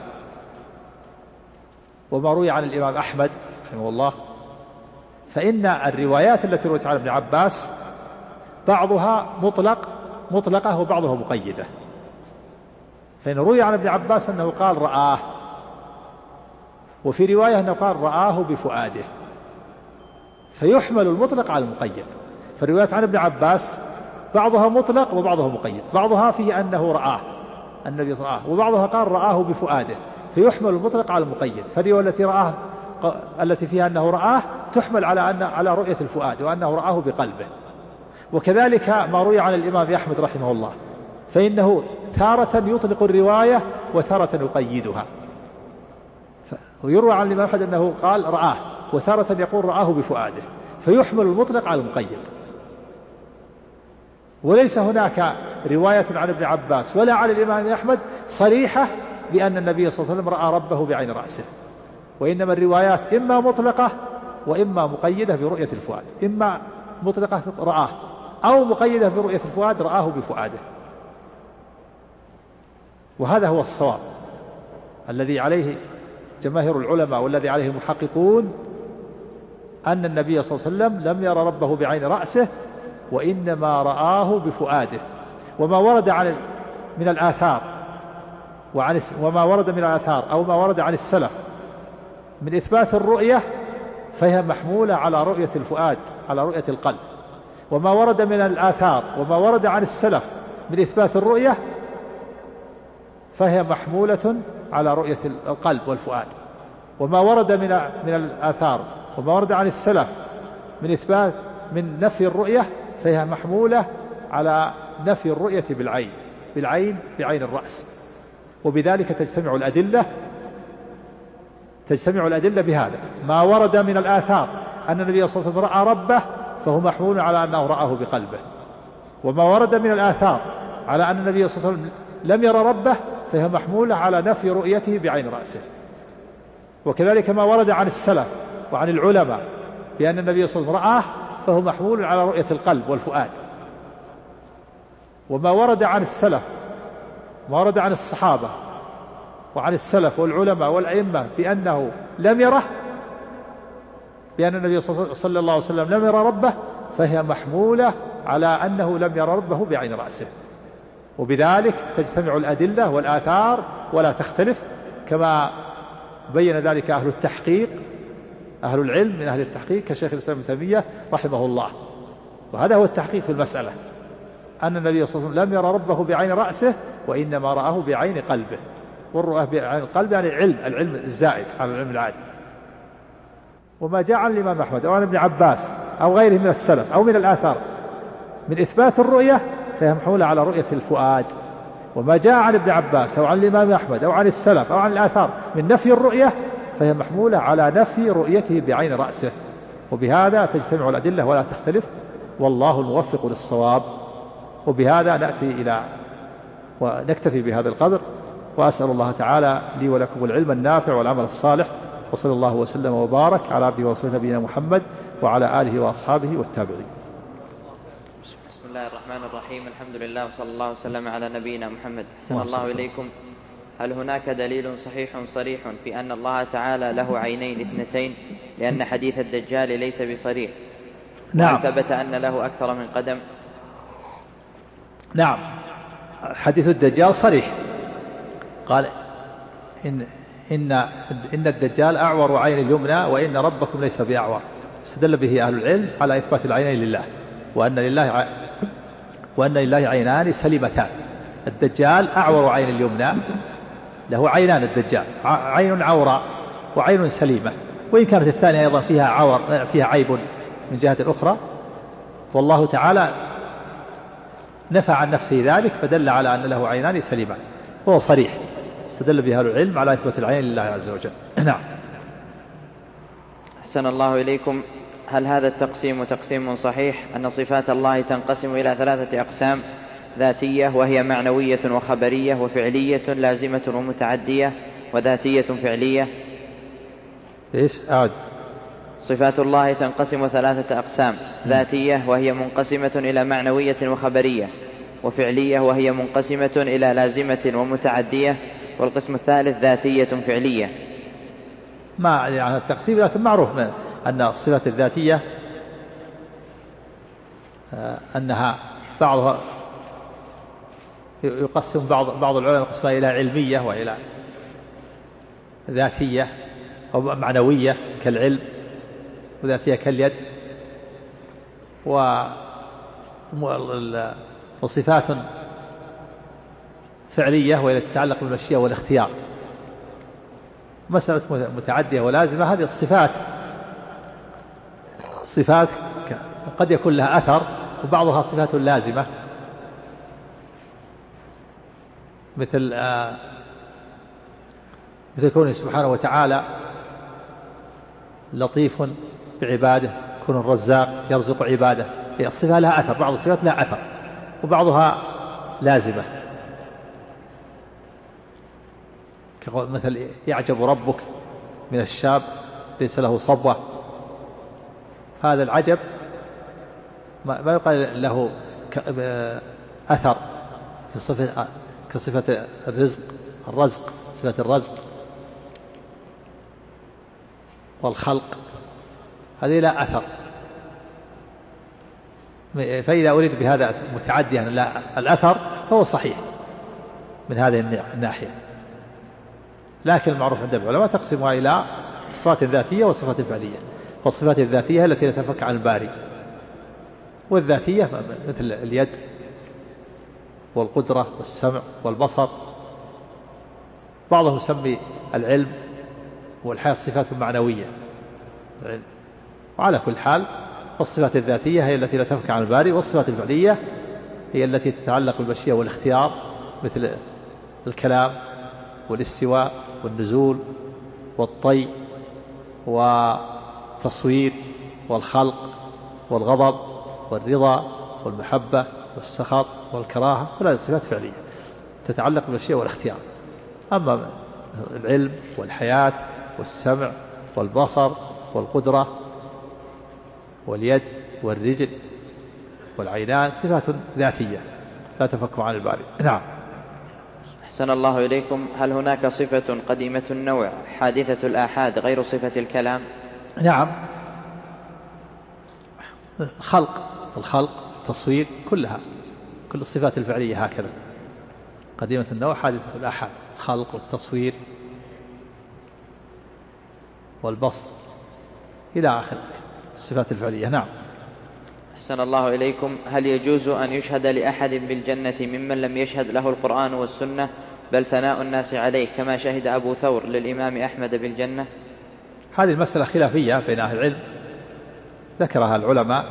وما روي عن الإمام أحمد رحمه الله، فإن الروايات التي رويت عن ابن عباس بعضها مطلقة وبعضها مقيدة. فإن روي عن ابن عباس أنه قال رآه، وفي رواية أنه قال رآه بفؤاده، فيحمل المطلق على المقيد. فالروايات عن ابن عباس بعضها مطلق وبعضها مقيد، بعضها فيه أنه رآه النبي صلى الله عليه وسلم، وبعضها قال رآه بفؤاده، فيحمل المطلق على المقيد. فالرواية التي فيها أنه رآه تحمل على رؤية الفؤاد وأنه رآه بقلبه. وكذلك ما روي عن الإمام أحمد رحمه الله، فإنه تارة يطلق الرواية وتارة يقيدها. ويروى عن الإمام أحمد أنه قال رآه، وتارة يقول رآه بفؤاده، فيحمل المطلق على المقيد. وليس هناك رواية عن ابن عباس ولا عن الإمام أحمد صريحة بأن النبي صلى الله عليه وسلم رأى ربه بعين رأسه، وإنما الروايات إما مطلقة وإما مقيدة برؤية الفؤاد، إما مطلقة رآه أو مقيدة برؤية الفؤاد رآه بفؤاده. وهذا هو الصواب الذي عليه جماهير العلماء والذي عليه المحققون، أن النبي صلى الله عليه وسلم لم يرى ربه بعين رأسه، وإنما رآه بفؤاده. وما ورد من الآثار وما ورد من الآثار أو ما ورد عن السلف من إثبات الرؤية فهي محمولة على رؤية الفؤاد، على رؤية القلب. وما ورد من الآثار وما ورد عن السلف من إثبات الرؤية فهي محمولة على رؤية القلب والفؤاد. وما ورد من الآثار وما ورد عن السلف من نفي الرؤية فهي محمولة على نفي الرؤية بعين الرأس. وبذلك تجتمع الأدلة بهذا. ما ورد من الآثار أن النبي صلى الله عليه وسلم رأى ربه فهو محمول على أنه رآه بقلبه، وما ورد من الآثار على أن النبي صلى الله عليه وسلم لم يرى ربه فهي محمولة على نفي رؤيته بعين رأسه. وكذلك ما ورد عن السلف وعن العلماء بأن النبي صلى الله عليه وسلم رآه فهو محمول على رؤية القلب والفؤاد. وما ورد عن السلف، ما ورد عن الصحابة وعن السلف والعلماء والأئمة بأنه لم يره، بأن النبي صلى الله عليه وسلم لم يرى ربه، فهي محمولة على أنه لم يرى ربه بعين رأسه. وبذلك تجتمع الأدلة والآثار ولا تختلف، كما بين ذلك أهل التحقيق، أهل العلم من أهل التحقيق كشيخ الإسلام ابن تيمية رحمه الله. وهذا هو التحقيق في المسألة، أن النبي صلى الله عليه وسلم لم يرى ربه بعين رأسه وإنما رآه بعين قلبه. والرؤية بعين القلب يعني العلم الزائد على العلم العادي. وما جاء عن الإمام أحمد أو عن ابن عباس أو غيره من السلف أو من الآثار من إثبات الرؤية فهي محمولة على رؤية الفؤاد. وما جاء عن ابن عباس أو عن الإمام أحمد أو عن السلف أو عن الآثار من نفي الرؤية فهي محمولة على نفي رؤيته بعين رأسه. وبهذا تجتمع الأدلة ولا تختلف، والله الموفق للصواب. وبهذا نأتي إلى ونكتفي بهذا القدر، وأسأل الله تعالى لي ولكم العلم النافع والعمل الصالح، وصلى الله وسلم وبارك على عبده ورسوله نبينا محمد وعلى آله وأصحابه والتابعين. بسم الله الرحمن الرحيم، الحمد لله وصلى الله وسلم على نبينا محمد. أحسن الله إليكم. هل هناك دليل صحيح صريح في أن الله تعالى له عينين اثنتين؟ لأن حديث الدجال ليس بصريح. نعم. ثبت أن له أكثر من قدم؟ نعم، حديث الدجال صريح، قال إن الدجال أعور عين اليمنى وإن ربكم ليس بأعور. استدل به أهل العلم على إثبات العينين لله، وأن لله عينان سليمتان. الدجال أعور عين اليمنى، له عينان الدجال، عين عوراء وعين سليمة، وإن كانت الثانية أيضا فيها عيب من جهة أخرى، والله تعالى نفى عن نفسه ذلك فدل على أن له عينان سليمان، وهو صريح. استدل به أهل العلم على إثبات العين لله عز وجل. نعم. أحسن الله إليكم. هل هذا التقسيم تقسيم صحيح أن صفات الله تنقسم إلى 3 أقسام: ذاتية وهي معنوية وخبرية، وفعلية لازمة ومتعدية، وذاتية فعلية؟ إيش أعد؟ صفات الله تنقسم 3 أقسام: ذاتية وهي منقسمة إلى معنوية وخبرية، وفعلية وهي منقسمة إلى لازمة ومتعدية، والقسم الثالث ذاتية فعلية. ما يعني التقسيم، لكن معروف أن الصفات الذاتية أنها بعضها يقسم بعض العلماء يقسمها إلى علمية وإلى ذاتية أو معنوية كالعلم، وذاتية كاليد، وصفات فعلية وهي تتعلق بالمشيئة والاختيار. مسألة متعدية ولازمة، هذه الصفات قد يكون لها أثر، وبعضها صفات لازمة، مثل كونه سبحانه وتعالى لطيف بعباده، كون الرزاق يرزق عباده. الصفة لها أثر، بعض الصفات لها أثر وبعضها لازمة، مثل يعجب ربك من الشاب ليس له صبوة. هذا العجب ما يقال له أثر كصفة الرزق، صفة الرزق والخلق، هذه لا أثر. فإذا أريد بهذا متعديا لا الأثر فهو صحيح من هذه الناحية. لكن المعروف عند العلماء تقسمها إلى صفات ذاتية وصفات فعلية. والصفات الذاتية التي لا تنفك عن الباري، والذاتية مثل اليد والقدرة والسمع والبصر. بعضهم يسمي العلم والحياة صفات معنوية، وعلى كل حال الصفات الذاتية هي التي لا تنفك عن الباري، والصفات الفعلية هي التي تتعلق بالمشيئة والاختيار، مثل الكلام والاستواء والنزول والطي والتصوير والخلق والغضب والرضا والمحبة والسخط والكراهة، كلها صفات فعلية تتعلق بالمشيئة والاختيار. أما العلم والحياة والسمع والبصر والقدرة واليد والرجل والعينان صفات ذاتية لا تفك عن الباري. نعم. أحسن الله إليكم. هل هناك صفة قديمة النوع حادثة الآحاد غير صفة الكلام؟ نعم، الخلق التصوير كلها، كل الصفات الفعلية هكذا قديمة النوع حادثة الآحاد، الخلق والتصوير والبسط إلى آخر الصفات الفعلية. نعم. أحسن الله إليكم. هل يجوز أن يشهد لأحد بالجنة ممن لم يشهد له القرآن والسنة بل ثناء الناس عليه كما شهد أبو ثور للإمام أحمد بالجنة؟ هذه المسألة خلافية بين أهل العلم، ذكرها العلماء،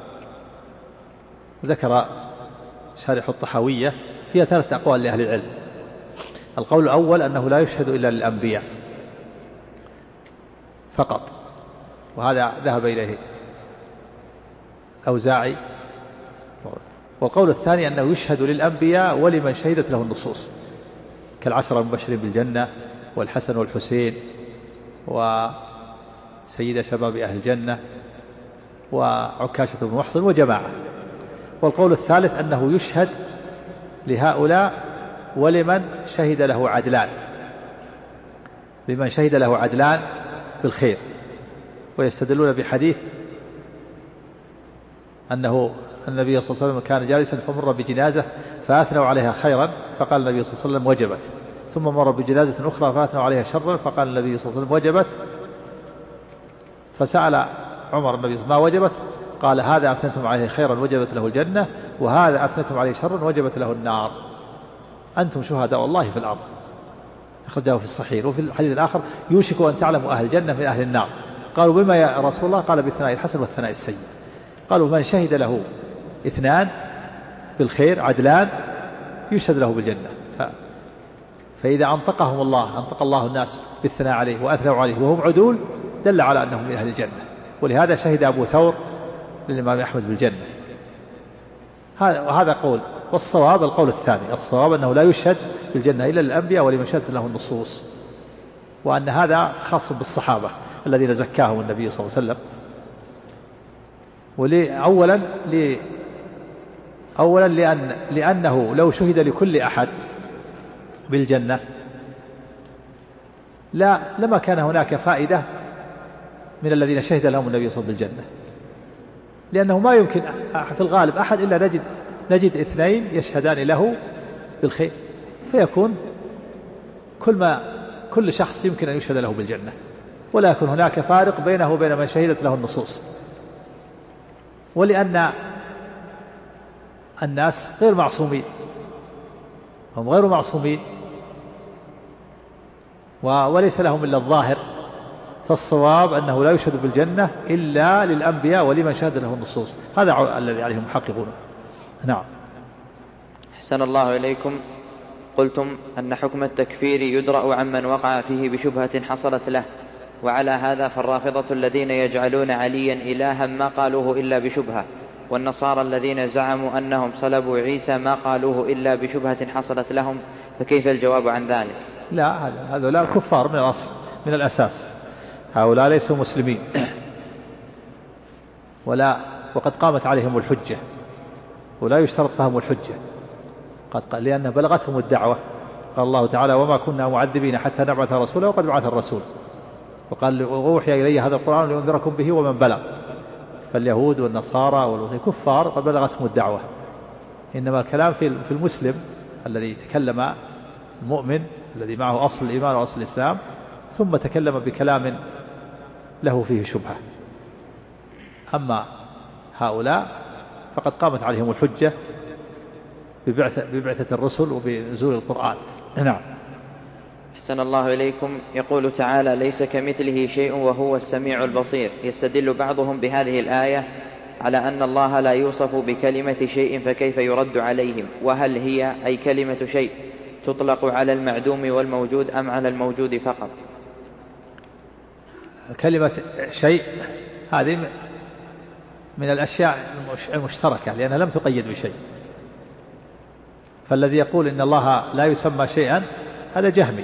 ذكر شارح الطحاوية فيها 3 أقوال لأهل العلم. القول الأول أنه لا يشهد إلا للأنبياء فقط، وهذا ذهب إليه الأوزاعي. والقول الثاني أنه يشهد للأنبياء ولمن شهدت له النصوص كالعشرة المبشرين بالجنة والحسن والحسين وسيد شباب أهل الجنة وعكاشة بن محصن وجماعة. والقول الثالث أنه يشهد لهؤلاء ولمن شهد له عدلان، لمن شهد له عدلان بالخير. ويستدلون بحديث أنه النبي صلى الله عليه وسلم كان جالسا فمر بجنازة فأثنوا عليها خيرا فقال النبي صلى الله عليه وسلم وجبت، ثم مر بجنازة أخرى فأثنوا عليها شرا فقال النبي صلى الله عليه وسلم وجبت، فسأل عمر النبي ما وجبت؟ قال هذا أثنتم عليه خيرا وجبت له الجنة، وهذا أثنتم عليه شرا وجبت له النار، أنتم شهداء الله في الأرض. أخرجه في الصحيح. وفي الحديث الآخر يوشك أن تعلموا أهل الجنة من أهل النار. قالوا بما يا رسول الله؟ قال بالثناء الحسن والثناء السيء. قالوا من شهد له 2 بالخير عدلان يشهد له بالجنة. فإذا أنطق الله الناس بالثناء عليه وأثنوا عليه وهم عدول دل على أنهم من أهل الجنة. ولهذا شهد أبو ثور للإمام أحمد بالجنة. هذا قول. والصواب القول الثاني، الصواب أنه لا يشهد بالجنة إلا للأنبياء ولمن شهدت له النصوص، وأن هذا خاص بالصحابة الذين زكاهم النبي صلى الله عليه وسلم. أولا لأنه لو شهد لكل أحد بالجنة لما كان هناك فائدة من الذين شهد لهم النبي صلى الله عليه وسلم بالجنة، لأنه ما يمكن في الغالب أحد إلا نجد 2 يشهدان له بالخير، فيكون كل شخص يمكن أن يشهد له بالجنة، ولا يكون هناك فارق بينه وبين من شهدت له النصوص. ولأن الناس غير معصومين، هم غير معصومين وليس لهم إلا الظاهر، فالصواب أنه لا يشهد بالجنة إلا للأنبياء ولمن شهد له النصوص. هذا الذي عليهم محققون. نعم. أحسن الله إليكم. قلتم أن حكم التكفير يدرأ عمن وقع فيه بشبهة حصلت له، وعلى هذا فالرافضة الذين يجعلون عليا إلها ما قالوه إلا بشبهة، والنصارى الذين زعموا أنهم صلبوا عيسى ما قالوه إلا بشبهة حصلت لهم، فكيف الجواب عن ذلك؟ لا، هذا كفار من الأصل من الأساس، هؤلاء ليسوا مسلمين وقد قامت عليهم الحجة، ولا يشترط فهم الحجة لأن بلغتهم الدعوة. قال الله تعالى وما كنا معذبين حتى نبعث رسولا وقد بعث الرسول، وقال وأوحي إلي هذا القرآن لينذركم به ومن بلغ. فاليهود والنصارى كفار قد بلغتهم الدعوة، إنما الكلام في المسلم الذي تكلم المؤمن الذي معه أصل الإيمان وأصل الإسلام ثم تكلم بكلام له فيه شبهة. أما هؤلاء فقد قامت عليهم الحجة ببعثة الرسل وبنزول القرآن. نعم. أحسن الله إليكم. يقول تعالى ليس كمثله شيء وهو السميع البصير. يستدل بعضهم بهذه الآية على أن الله لا يوصف بكلمة شيء، فكيف يرد عليهم؟ وهل هي أي كلمة شيء تطلق على المعدوم والموجود أم على الموجود فقط؟ كلمة شيء هذه من الأشياء المشتركة لأنها لم تقيد بشيء، فالذي يقول إن الله لا يسمى شيئا هذا جهمي،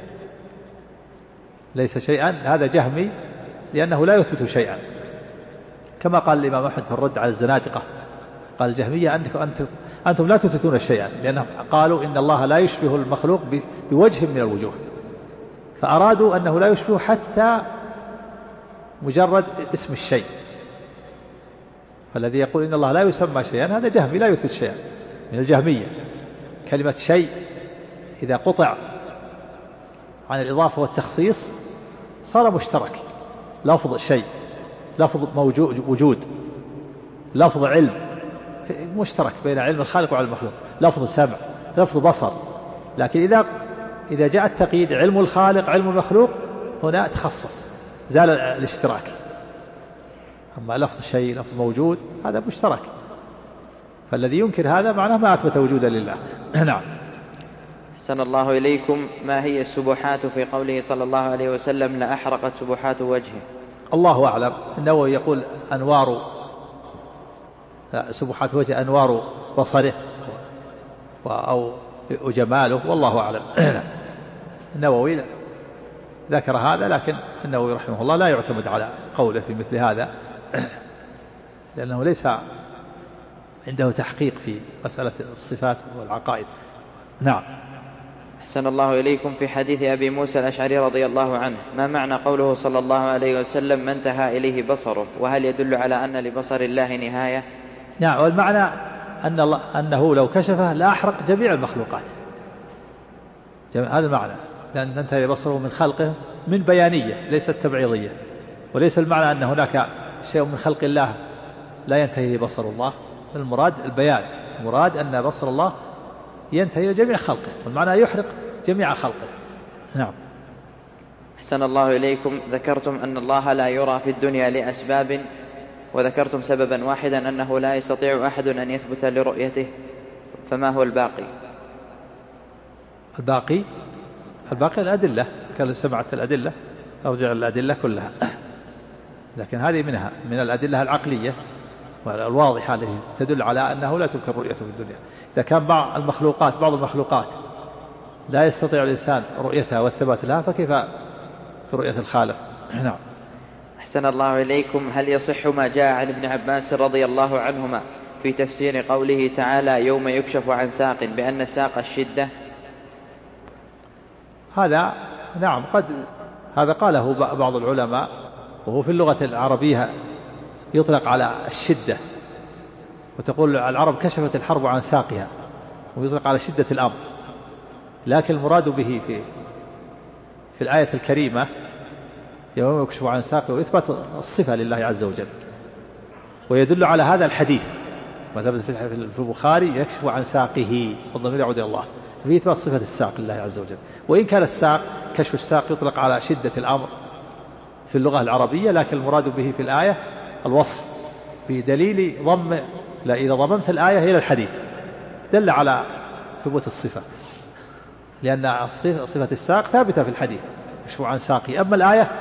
ليس شيئا، هذا جهمي لأنه لا يثبت شيئا، كما قال الإمام أحمد في الرد على الزنادقة، قال الجهمية أنتم لا تثبتون شيئا، لأنهم قالوا إن الله لا يشبه المخلوق بوجه من الوجوه، فأرادوا أنه لا يشبه حتى مجرد اسم الشيء. فالذي يقول إن الله لا يسمى شيئا هذا جهمي لا يثبت شيئا، من الجهمية. كلمة شيء إذا قطع عن الإضافة والتخصيص صار مشترك، لفظ شيء، لفظ وجود، لفظ علم مشترك بين علم الخالق وعلم المخلوق، لفظ سمع، لفظ بصر. لكن إذا جاء التقييد علم الخالق علم المخلوق هنا تخصص، زال الاشتراك. أما لفظ شيء لفظ موجود هذا مشترك، فالذي ينكر هذا معناه ما أثبت وجودا لله. نعم. أحسن الله إليكم. ما هي السبحات في قوله صلى الله عليه وسلم لأحرقت سبحات وجهه؟ الله أعلم. النووي يقول أنوار سبحات وجهه أنوار بصره أو جماله، والله أعلم. النووي ذكر هذا، لكن النووي رحمه الله لا يعتمد على قوله في مثل هذا، لأنه ليس عنده تحقيق في مسألة الصفات والعقائد. نعم. أحسن الله إليكم. في حديث أبي موسى الأشعري رضي الله عنه ما معنى قوله صلى الله عليه وسلم ما انتهى إليه بصره، وهل يدل على أن لبصر الله نهاية؟ نعم، والمعنى أنه لو كشفه لأحرق جميع المخلوقات، هذا المعنى، لأن انتهى بصره من خلقه من بيانية ليست تبعيضية، وليس المعنى أن هناك شيء من خلق الله لا ينتهي بصر الله، المراد البيان، المراد أن بصر الله ينتهي إلى جميع خلقه، والمعنى يحرق جميع خلقه. نعم. أحسن الله إليكم. ذكرتم أن الله لا يرى في الدنيا لأسباب، وذكرتم سببا واحدا أنه لا يستطيع أحد أن يثبت لرؤيته، فما هو الباقي؟ الباقي الأدلة، كان سمعت الأدلة أرجع الأدلة كلها، لكن هذه منها من الأدلة العقلية والواضحة التي تدل على أنه لا تمكن رؤيته في الدنيا. إذا كان بعض المخلوقات لا يستطيع الإنسان رؤيتها والثبات لها، فكيف في رؤية الخالق؟ نعم. أحسن الله إليكم. هل يصح ما جاء عن ابن عباس رضي الله عنهما في تفسير قوله تعالى يوم يكشف عن ساق بأن الساق الشدة؟ هذا نعم، هذا قاله بعض العلماء، وهو في اللغة العربية يطلق على الشدة، وتقول العرب كشفت الحرب عن ساقها، ويطلق على شدة الأمر، لكن المراد به في الآية الكريمة يوم يكشف عن ساقه وإثبات الصفة لله عز وجل، ويدل على هذا الحديث ما ثبت في البخاري يكشف عن ساقه والضمير يعود إلى الله، فيه إثبات صفة الساق لله عز وجل. وإن كان الساق كشف الساق يطلق على شدة الأمر في اللغة العربية، لكن المراد به في الآية الوصف بدليل إذا ضممت الآية إلى الحديث دل على ثبوت الصفة، لأن صفة الساق ثابتة في الحديث يكشف عن ساقه، أما الآية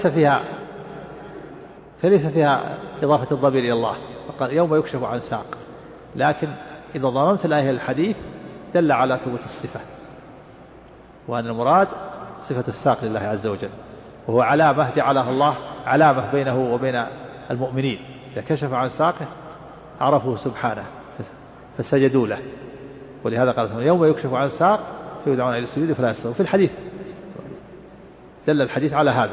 فليس فيها إضافة الضمير إلى الله، فقال يوم يكشف عن ساق، لكن إذا ضممت الآية إلى الحديث دل على ثبوت الصفة، وأن المراد صفة الساق لله عز وجل، وهو علامة جعلها الله علامة بينه وبين المؤمنين، إذا كشف عن ساقه عرفه سبحانه فسجدوا له، ولهذا قال يوم يكشف عن ساق فيدعون إلى السجود فلا يستطيعون. في الحديث دل الحديث على هذا،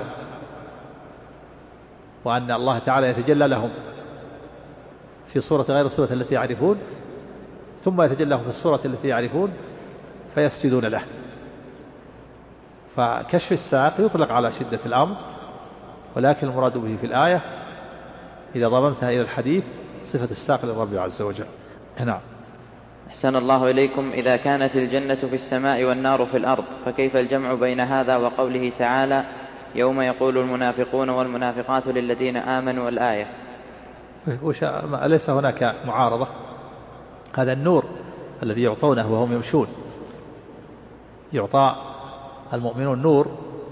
وأن الله تعالى يتجلى لهم في صورة غير الصورة التي يعرفون، ثم يتجلى لهم في الصورة التي يعرفون فيسجدون له. فكشف الساق يطلق على شدة الأمر، ولكن المراد به في الآية إذا ضممتها إلى الحديث صفة الساق للرب عز وجل. نعم. أحسن الله إليكم. إذا كانت الجنة في السماء والنار في الأرض، فكيف الجمع بين هذا وقوله تعالى يوم يقول المنافقون والمنافقات للذين آمنوا الآية؟ أليس هناك معارضة؟ هذا النور الذي يعطونه وهم يمشون، يعطى المؤمنون نور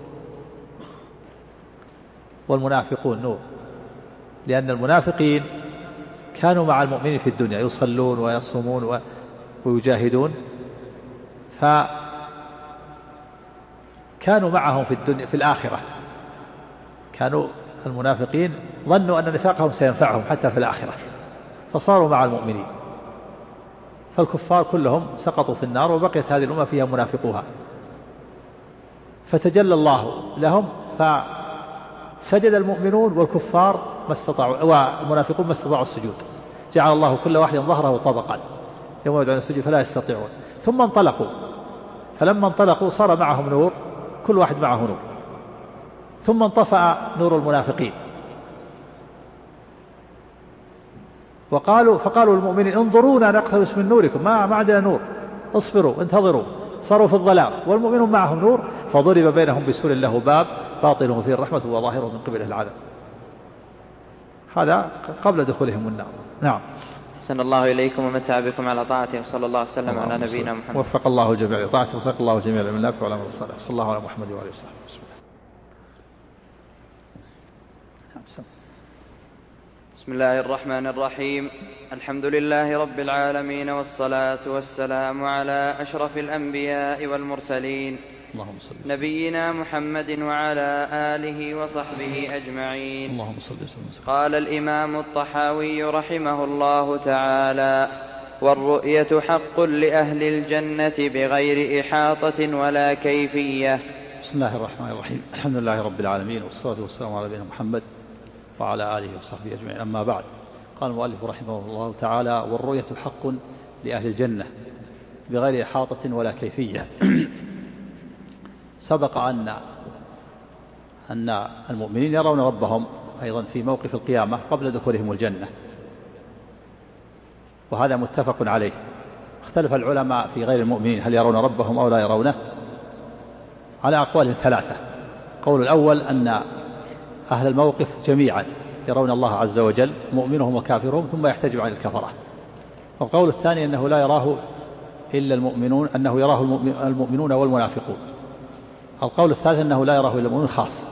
والمنافقون نور، لأن المنافقين كانوا مع المؤمنين في الدنيا يصلون ويصومون ويجاهدون، فكانوا معهم في الدنيا في الآخرة. كانوا المنافقين ظنوا أن نفاقهم سينفعهم حتى في الآخرة، فصاروا مع المؤمنين، فالكفار كلهم سقطوا في النار، وبقيت هذه الأمة فيها منافقوها، فتجلى الله لهم فسجد المؤمنون والكفار ما استطاعوا، والمنافقون ما استطاعوا السجود، جعل الله كل واحد ظهره طبقا يوم يدعون السجود فلا يستطيعون. ثم انطلقوا، فلما انطلقوا صار معهم نور، كل واحد معه نور، ثم انطفأ نور المنافقين، فقالوا للمؤمنين انظرونا نقتبس من نوركم، ما عندنا نور، اصبروا انتظروا. صاروا في الظلام والمؤمنون معهم نور، فضرب بينهم بسور له باب باطنه فيه الرحمة وظاهره من قبله العذاب. هذا قبل دخولهم النار. نعم. أحسن الله إليكم ومتع بكم على طاعته، وصلى الله وسلم على نبينا محمد. وفق الله الجميع لطاعته، وسق الله الجميع من النافع والعمل الصالح. صلى الله على محمد وعلى آله وصحبه. بسم الله الرحمن الرحيم. الحمد لله رب العالمين، والصلاة والسلام على أشرف الأنبياء والمرسلين، اللهم صل نبينا محمد وعلى آله وصحبه أجمعين. اللهم صل وسلم. قال الإمام الطحاوي رحمه الله تعالى: والرؤية حق لأهل الجنة بغير إحاطة ولا كيفية. بسم الله الرحمن الرحيم. الحمد لله رب العالمين، والصلاة والسلام على نبينا محمد وعلى آله وصحبه أجمعين. أما بعد، قال المؤلف رحمه الله تعالى: والرؤية حق لأهل الجنة بغير إحاطة ولا كيفية. سبق أن المؤمنين يرون ربهم أيضا في موقف القيامة قبل دخولهم الجنة، وهذا متفق عليه. اختلف العلماء في غير المؤمنين هل يرون ربهم أو لا يرونه على أقوال ثلاثة. قول الأول أن أهل الموقف جميعا يرون الله عز وجل، مؤمنهم وكافرهم، ثم يحتجب عن الكفرة. والقول الثاني أنه لا يراه إلا المؤمنون، أنه يراه المؤمنون والمنافقون. القول الثالث أنه لا يراه إلا المؤمنون خاص.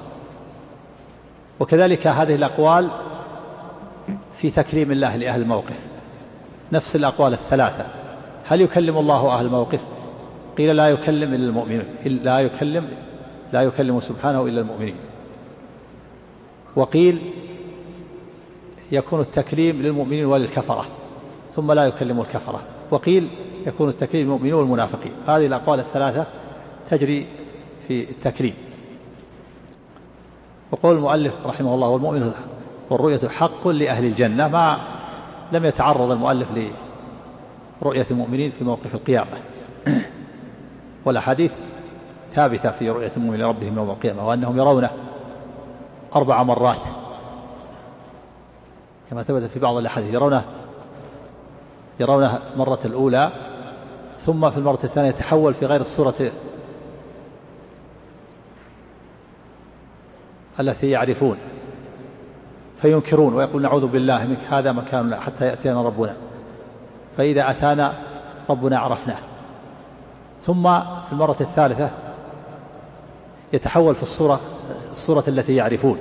وكذلك هذه الأقوال في تكريم الله لأهل الموقف، نفس الأقوال الثلاثة. هل يكلم الله أهل الموقف؟ قيل لا يكلم إلا المؤمنين، لا يكلم سبحانه إلا المؤمنين. وقيل يكون التكليم للمؤمنين وللكفرة ثم لا يكلم الكفرة. وقيل يكون التكليم للمؤمنين والمنافقين. هذه الأقوال الثلاثة تجري في التكريم. وقول المؤلف رحمه الله: والمؤمن والرؤية حق لأهل الجنة، ما لم يتعرض المؤلف لرؤية المؤمنين في موقف القيامة، والأحاديث ثابتة في رؤية المؤمن لربهم يوم القيامة، وأنهم يرونه 4 مرات كما ثبت في بعض الأحاديث. يرونه مرة الأولى، ثم في المرة الثانية يتحول في غير الصورة التي يعرفون فينكرون ويقول: نعوذ بالله منك، هذا مكاننا حتى يأتينا ربنا، فإذا أتانا ربنا عرفناه. ثم في المرة الثالثة يتحول في الصورة التي يعرفون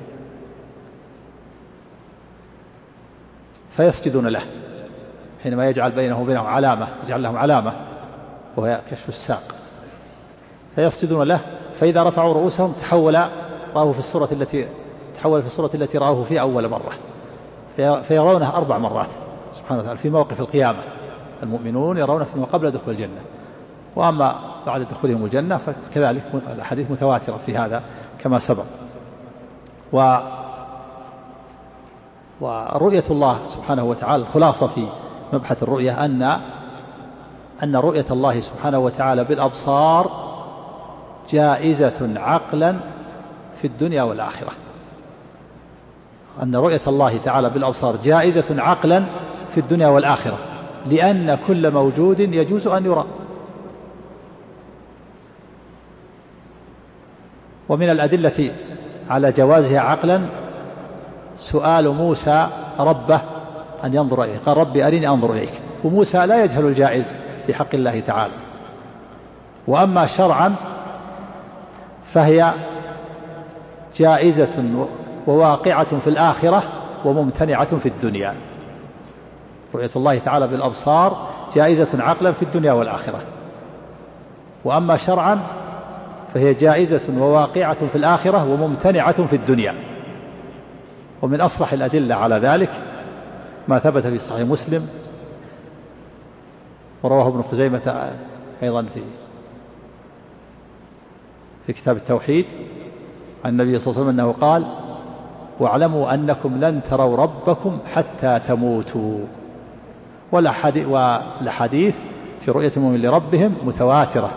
فيسجدون له، حينما يجعل بينه وبينهم علامة، يجعل لهم علامة وهي كشف الساق، فيسجدون له، فإذا رفعوا رؤوسهم تحول في الصورة التي رأوه في أول مرة، فيرونه 4 مرات سبحانه وتعالى في موقف القيامة. المؤمنون يرونه فيما قبل دخول الجنة، وأما بعد دخولهم الجنة فكذلك الحديث متواترة في هذا كما سبق. ورؤية الله سبحانه وتعالى، الخلاصة في مبحث الرؤية أن رؤية الله سبحانه وتعالى بالأبصار جائزة عقلا في الدنيا والآخرة. أن رؤية الله تعالى بالأبصار جائزة عقلا في الدنيا والآخرة، لأن كل موجود يجوز أن يرى. ومن الأدلة على جوازها عقلا سؤال موسى ربه أن ينظر إليه، قال: ربي أرني أنظر إليك. وموسى لا يجهل الجائز في حق الله تعالى، وأما شرعا فهي جائزة وواقعة في الآخرة وممتنعة في الدنيا. رؤية الله تعالى بالأبصار جائزة عقلا في الدنيا والآخرة، وأما شرعا فهي جائزة وواقعة في الآخرة وممتنعة في الدنيا. ومن أصرح الأدلة على ذلك ما ثبت في صحيح مسلم ورواه ابن خزيمة أيضا في كتاب التوحيد عن النبي صلى الله عليه وسلم أنه قال: واعلموا أنكم لن تروا ربكم حتى تموتوا. والحديث في رؤية المؤمن لربهم متواترة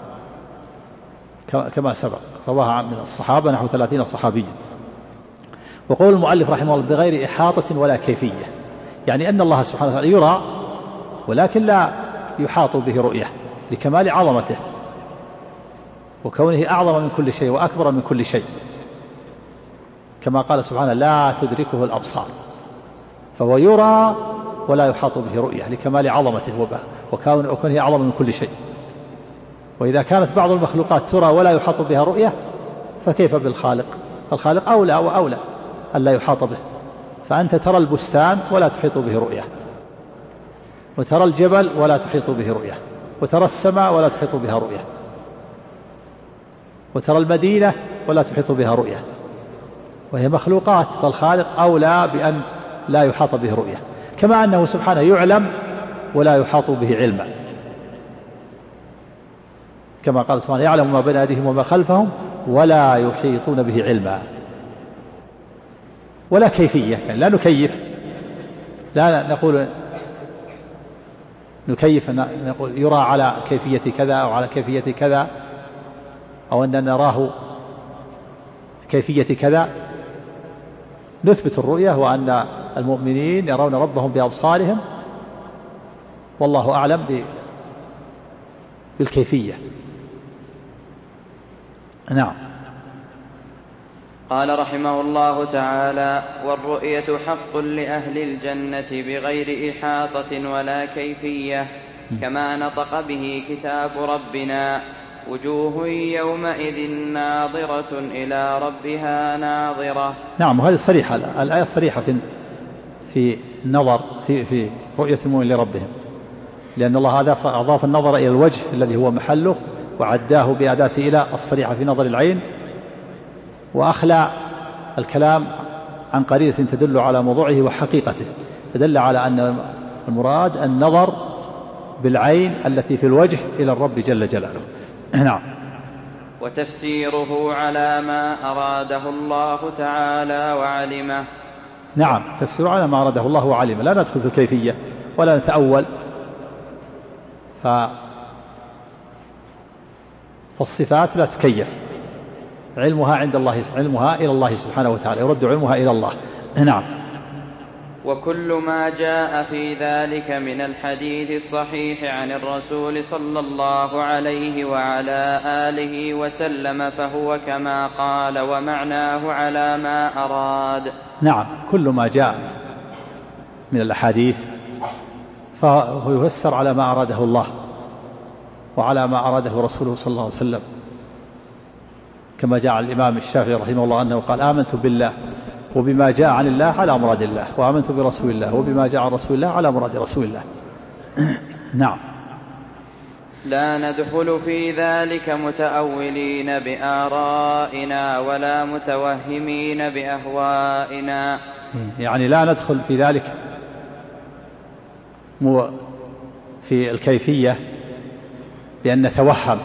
كما سبق، رواها من الصحابة نحو 30 صحابيا. وقول المؤلف رحمه الله: بغير إحاطة ولا كيفية، يعني أن الله سبحانه وتعالى يرى ولكن لا يحاط به رؤية لكمال عظمته وكونه أعظم من كل شيء وأكبر من كل شيء، كما قال سبحانه: لا تدركه الأبصار، فهو يرى ولا يحاط به رؤية لكمال عظمته وكونه أعظم من كل شيء. وإذا كانت بعض المخلوقات ترى ولا يحاط بها رؤية فكيف بالخالق؟ الخالق أولى وأولى ألا يحاط به. فأنت ترى البستان ولا تحيط به رؤية، وترى الجبل ولا تحيط به رؤية، وترى السماء ولا تحيط بها رؤية، وترى المدينة ولا تحيط بها رؤية، وهي مخلوقات، فالخالق أولى بأن لا يحاط به رؤية. كما أنه سبحانه يعلم ولا يحاط به علما، كما قال سبحانه: يعلم ما بين أيديهم وما خلفهم ولا يحيطون به علما. ولا كيفية، يعني لا نكيف، لا نقول نكيف، نقول يرى على كيفية كذا أو على كيفية كذا، أو أن نراه كيفية كذا. نثبت الرؤية وأن المؤمنين يرون ربهم بأبصارهم، والله أعلم بالكيفية. نعم. قال رحمه الله تعالى: والرؤية حق لأهل الجنة بغير إحاطة ولا كيفية، كما نطق به كتاب ربنا: وجوه يومئذ ناظرة إلى ربها ناظرة. نعم، وهذه الصريحة، الآية الصريحة في النظر في رؤية المؤمن لربهم، لأن الله أضاف النظر إلى الوجه الذي هو محله وعداه بأداة إلى الصريحة في نظر العين، وأخلى الكلام عن قرينة تدل على موضوعه وحقيقته، فدل على أن المراد النظر بالعين التي في الوجه إلى الرب جل جلاله. نعم. وتفسيره على ما أراده الله تعالى وعلمه. نعم، تفسيره على ما أراده الله وعلمه، لا ندخل في الكيفية ولا نتأول. فالصفات لا تكيف، علمها عند الله، علمها إلى الله سبحانه وتعالى، يرد علمها إلى الله. نعم. وكل ما جاء في ذلك من الحديث الصحيح عن الرسول صلى الله عليه وعلى آله وسلم فهو كما قال ومعناه على ما أراد. نعم، كل ما جاء من الأحاديث فهو يفسر على ما أراده الله وعلى ما أراده رسوله صلى الله عليه وسلم، كما جاء عن الإمام الشافعي رحمه الله أنه قال: آمنت بالله وبما جاء عن الله على مراد الله، وآمنت برسول الله وبما جاء عن رسول الله على مراد رسول الله. نعم. لا ندخل في ذلك متأولين بآرائنا ولا متوهمين بأهوائنا، يعني لا ندخل في ذلك في الكيفية بأن نتوهم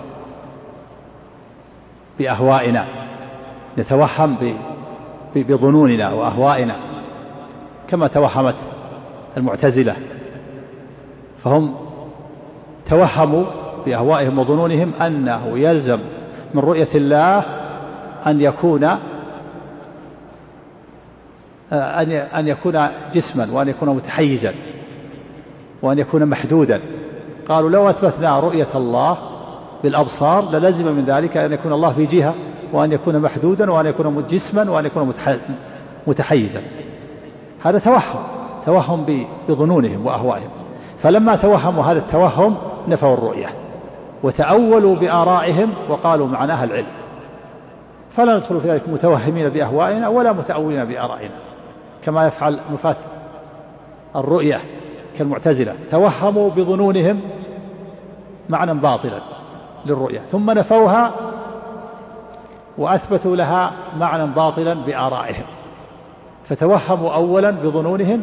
بأهوائنا، نتوهم بظنوننا وأهوائنا كما توهمت المعتزلة، فهم توهموا بأهوائهم وظنونهم أنه يلزم من رؤية الله أن يكون جسما، وأن يكون متحيزا، وأن يكون محدودا. قالوا: لو أثبتنا رؤية الله بالأبصار للزم من ذلك أن يكون الله في جهة، وأن يكون محدودا، وأن يكون جسما، وأن يكون متحيزا. هذا توهم بظنونهم وأهوائهم. فلما توهموا هذا التوهم نفوا الرؤية وتأولوا بآرائهم وقالوا معناها العلم، فلا ندخل في ذلك متوهمين بأهوائنا ولا متأولين بآرائنا، كما يفعل نفاة الرؤية كالمعتزلة، توهموا بظنونهم معنى باطلا للرؤية ثم نفوها وأثبتوا لها معنى باطلا بآرائهم، فتوهموا أولا بظنونهم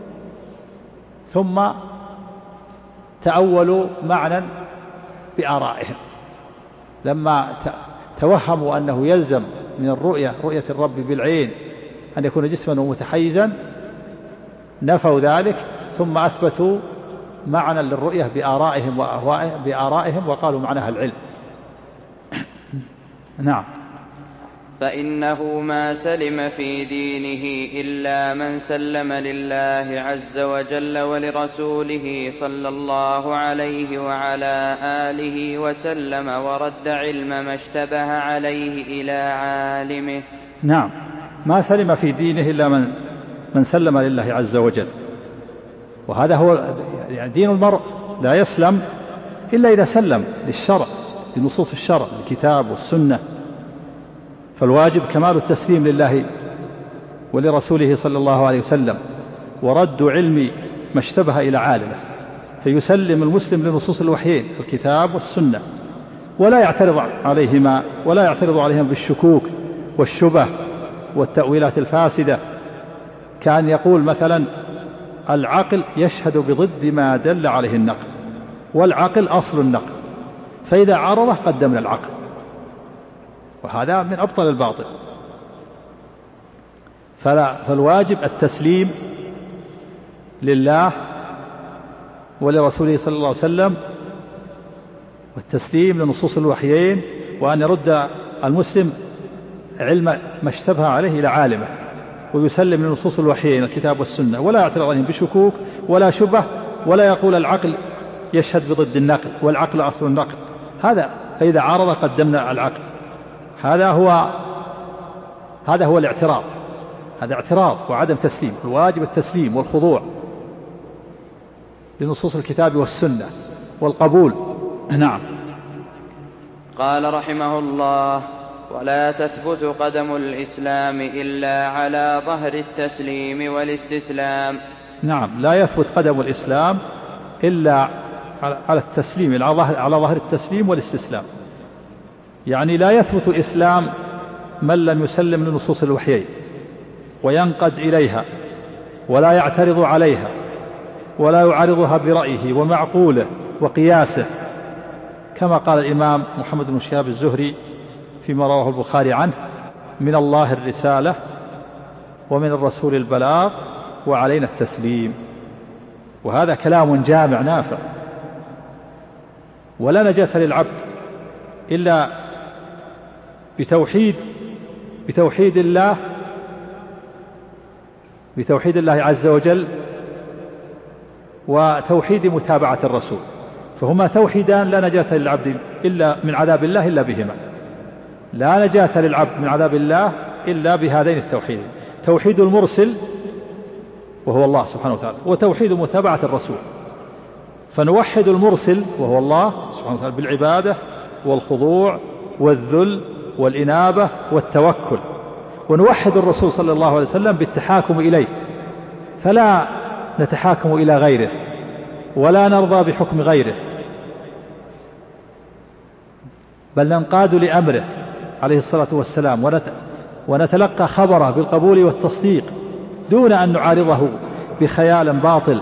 ثم تأولوا معنى بآرائهم. لما توهموا أنه يلزم من الرؤية رؤية الرب بالعين أن يكون جسما ومتحيزا نفوا ذلك ثم أثبتوا معنى للرؤية بآرائهم وقالوا معناها العلم. نعم. فإنه ما سلم في دينه إلا من سلم لله عز وجل ولرسوله صلى الله عليه وعلى آله وسلم، ورد علم ما اشتبه عليه إلى عالمه. نعم، ما سلم في دينه إلا من سلم لله عز وجل، وهذا هو يعني دين المرء لا يسلم إلا إذا سلم للشرع، لنصوص الشرع الكتاب والسنة. فالواجب كمال التسليم لله ولرسوله صلى الله عليه وسلم، ورد علم ما اشتبه إلى عالمه، فيسلم المسلم لنصوص الوحيين الكتاب والسنة، ولا يعترض عليهما بالشكوك والشبه والتأويلات الفاسدة، كان يقول مثلا العقل يشهد بضد ما دل عليه النقل، والعقل أصل النقل، فإذا عارضه قدمنا العقل، وهذا من أبطل الباطل. فالواجب التسليم لله ولرسوله صلى الله عليه وسلم، والتسليم لنصوص الوحيين، وأن يرد المسلم علم ما اشتبه عليه إلى عالمه، ويسلم لنصوص الوحيين الكتاب والسنة، ولا يعترض عليهم بشكوك ولا شبه، ولا يقول العقل يشهد بضد النقل والعقل أصل النقل، هذا فإذا عارض قدمنا العقل. هذا هو الاعتراض، هذا اعتراض وعدم تسليم. الواجب التسليم والخضوع لنصوص الكتاب والسنة والقبول. نعم. قال رحمه الله: ولا تثبت قدم الإسلام إلا على ظهر التسليم والاستسلام. نعم، لا يثبت قدم الإسلام إلا على التسليم، على ظهر التسليم والاستسلام. يعني لا يثبت الإسلام من لم يسلم لنصوص الوحيين وينقد إليها ولا يعترض عليها ولا يعارضها برأيه ومعقوله وقياسه، كما قال الإمام محمد بن شهاب الزهري فيما رواه البخاري عنه: من الله الرسالة ومن الرسول البلاغ وعلينا التسليم. وهذا كلام جامع نافع. ولا نجاة للعبد إلا بتوحيد الله عز وجل وتوحيد متابعة الرسول، فهما توحيدان لا نجاة للعبد إلا من عذاب الله إلا بهما. لا نجاة للعبد من عذاب الله إلا بهذين التوحيدين: توحيد المرسل وهو الله سبحانه وتعالى، وتوحيد متابعة الرسول. فنوحد المرسل وهو الله سبحانه وتعالى بالعبادة والخضوع والذل والإنابة والتوكل، ونوحد الرسول صلى الله عليه وسلم بالتحاكم إليه، فلا نتحاكم إلى غيره ولا نرضى بحكم غيره، بل ننقاد لأمره عليه الصلاة والسلام، ونتلقى خبره بالقبول والتصديق دون أن نعارضه بخيال باطل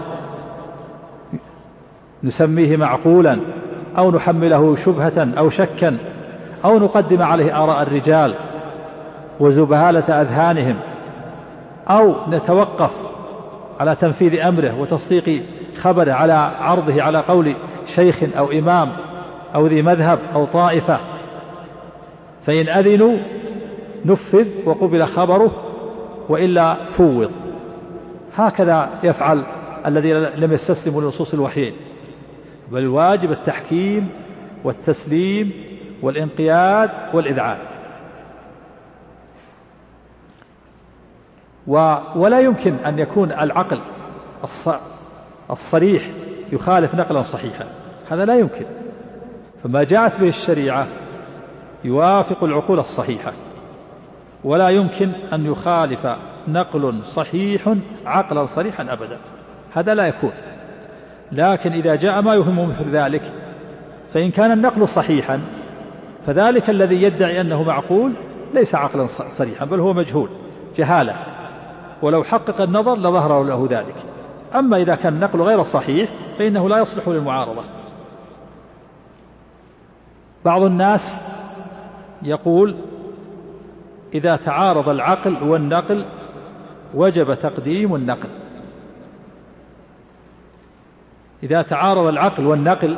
نسميه معقولا، أو نحمله شبهة أو شكا، أو نقدم عليه آراء الرجال وزبهالة أذهانهم، أو نتوقف على تنفيذ أمره وتصديق خبره على عرضه على قول شيخ أو إمام أو ذي مذهب أو طائفة، فإن أذنوا نفذ وقبل خبره وإلا فوض. هكذا يفعل الذي لم يستسلموا لنصوص الوحيين، بل الواجب التحكيم والتسليم والانقياد والإذعان. ولا يمكن أن يكون العقل الصريح يخالف نقلا صحيحا، هذا لا يمكن. فما جاءت به الشريعة يوافق العقول الصحيحة، ولا يمكن أن يخالف نقل صحيح عقلا صريحا أبدا، هذا لا يكون. لكن إذا جاء ما يهم مثل ذلك، فإن كان النقل صحيحا فذلك الذي يدعي أنه معقول ليس عقلا صريحا، بل هو مجهول جهالة، ولو حقق النظر لظهر له ذلك. أما إذا كان النقل غير صحيح فإنه لا يصلح للمعارضة. بعض الناس يقول إذا تعارض العقل والنقل وجب تقديم النقل. إذا تعارض العقل والنقل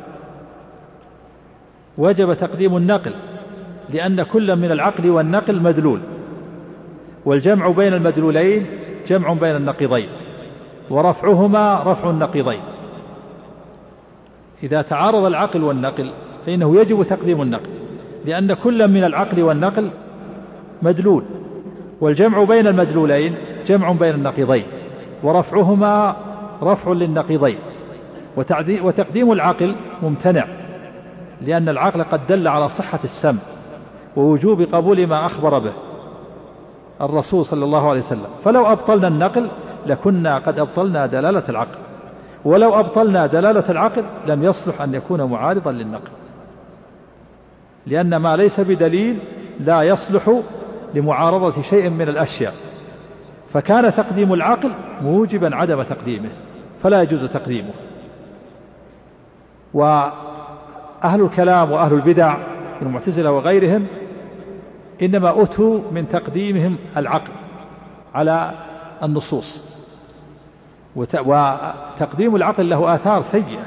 وجب تقديم النقل، لأن كل من العقل والنقل مدلول، والجمع بين المدلولين جمع بين النقيضين، ورفعهما رفع النقيضين. إذا تعارض العقل والنقل فإنه يجب تقديم النقل، لأن كل من العقل والنقل مدلول، والجمع بين المدلولين جمع بين النقيضين، ورفعهما رفع للنقيضين. وتقديم العقل ممتنع، لأن العقل قد دل على صحة السمع ووجوب قبول ما أخبر به الرسول صلى الله عليه وسلم، فلو أبطلنا النقل لكنا قد أبطلنا دلالة العقل، ولو أبطلنا دلالة العقل لم يصلح أن يكون معارضا للنقل، لأن ما ليس بدليل لا يصلح لمعارضة شيء من الأشياء، فكان تقديم العقل موجبا عدم تقديمه، فلا يجوز تقديمه. وأهل الكلام وأهل البدع المعتزلة وغيرهم إنما أتوا من تقديمهم العقل على النصوص، وتقديم العقل له آثار سيئة،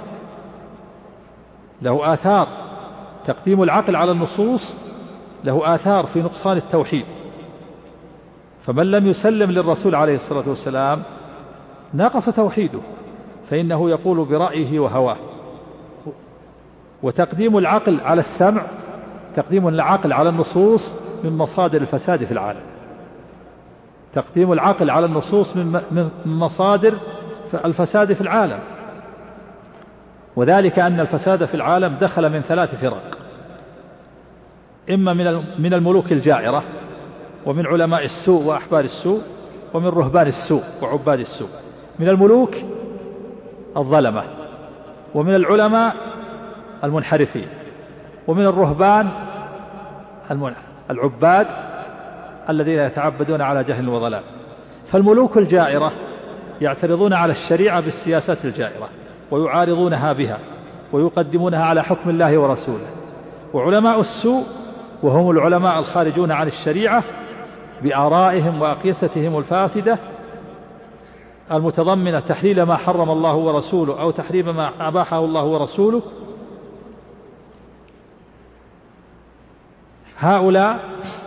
له آثار. تقديم العقل على النصوص له آثار في نقصان التوحيد، فمن لم يسلم للرسول عليه الصلاة والسلام نقص توحيده، فإنه يقول برأيه وهواه. وتقديم العقل على السمع، تقديم العقل على النصوص من مصادر الفساد في العالم. تقديم العقل على النصوص من مصادر الفساد في العالم، وذلك أن الفساد في العالم دخل من 3 فرق: إما من الملوك الجائرة، ومن علماء السوء وأحبار السوء، ومن رهبان السوء وعباد السوء. من الملوك الظلمة، ومن العلماء المنحرفين، ومن الرهبان العباد الذين يتعبدون على جهل وضلال. فالملوك الجائرة يعترضون على الشريعة بالسياسات الجائرة ويعارضونها بها ويقدمونها على حكم الله ورسوله. وعلماء السوء وهم العلماء الخارجون عن الشريعة بآرائهم وأقيستهم الفاسدة المتضمنة تحليل ما حرم الله ورسوله أو تحريم ما أباحه الله ورسوله، هؤلاء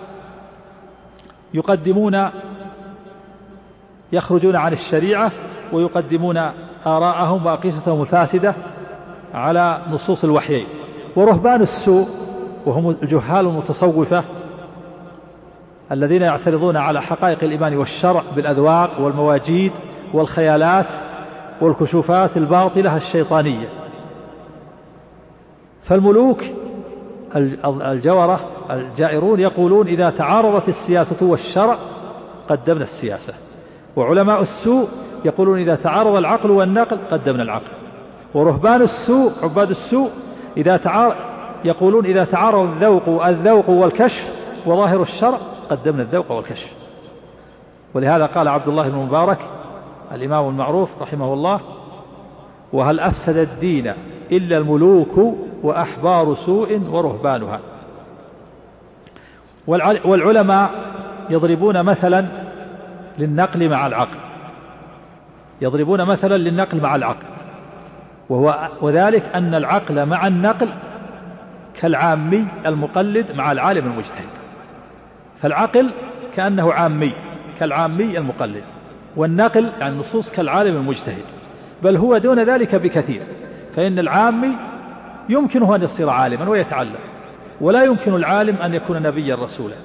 يخرجون عن الشريعة ويقدمون آراءهم وأقيستهم الفاسدة على نصوص الوحيين. ورهبان السوء وهم الجهال المتصوفة الذين يعترضون على حقائق الإيمان والشرع بالأذواق والمواجيد والخيالات والكشوفات الباطلة الشيطانية. فالملوك الجورة الجائرون يقولون إذا تعارضت السياسة والشرع قدمنا السياسة، وعلماء السوء يقولون إذا تعارض العقل والنقل قدمنا العقل. ورهبان السوء عباد السوء يقولون إذا تعارض الذوق والكشف وظاهر الشرع قدمنا الذوق والكشف. ولهذا قال عبد الله بن مبارك الإمام المعروف رحمه الله: وهل أفسد الدين إلا الملوك وأحبار سوء ورهبانها. والعلماء يضربون مثلا للنقل مع العقل، يضربون مثلا للنقل مع العقل، وذلك أن العقل مع النقل كالعامي المقلد مع العالم المجتهد. فالعقل كأنه عامي كالعامي المقلد، والنقل يعني النصوص كالعالم المجتهد، بل هو دون ذلك بكثير. فإن العامي يمكنه أن يصير عالما ويتعلم، ولا يمكن العالم أن يكون نبيا رسولا.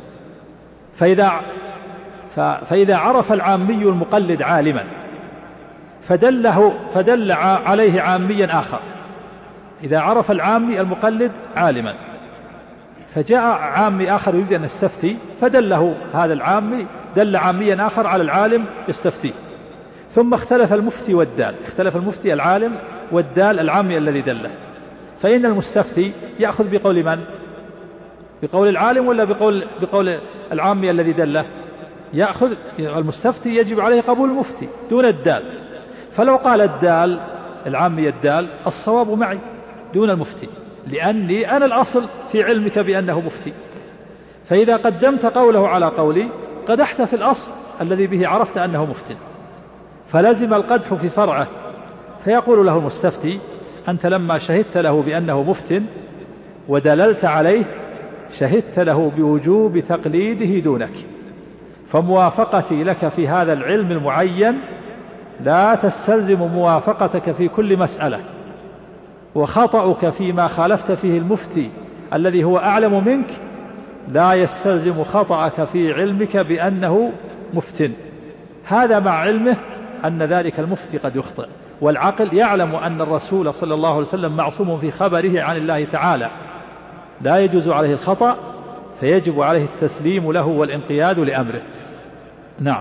فإذا عرف العامي المقلد عالما فدل عليه عاميا آخر إذا عرف العامي المقلد عالما، فجاء عامي آخر يريد أن يستفتي فدله هذا العامي، دل عاميا آخر على العالم يستفتي، ثم اختلف المفتي والدال، اختلف المفتي العالم والدال العامي الذي دله، فإن المستفتي يأخذ بقول من؟ بقول العالم ولا بقول العامي الذي دله؟ يأخذ المستفتي، يجب عليه قبول المفتي دون الدال. فلو قال الدال العامي الدال الصواب معي دون المفتي، لأني أنا الأصل في علمك بأنه مفتي، فإذا قدمت قوله على قولي قدحت في الأصل الذي به عرفت أنه مفتي، فلزم القدح في فرعه. فيقول له المستفتي أنت لما شهدت له بأنه مفت ودللت عليه شهدت له بوجوب تقليده دونك، فموافقتي لك في هذا العلم المعين لا تستلزم موافقتك في كل مسألة، وخطأك فيما خالفت فيه المفتي الذي هو أعلم منك لا يستلزم خطأك في علمك بأنه مفت، هذا مع علمه أن ذلك المفتي قد يخطئ، والعقل يعلم أن الرسول صلى الله عليه وسلم معصوم في خبره عن الله تعالى لا يجوز عليه الخطأ، فيجب عليه التسليم له والانقياد لأمره. نعم.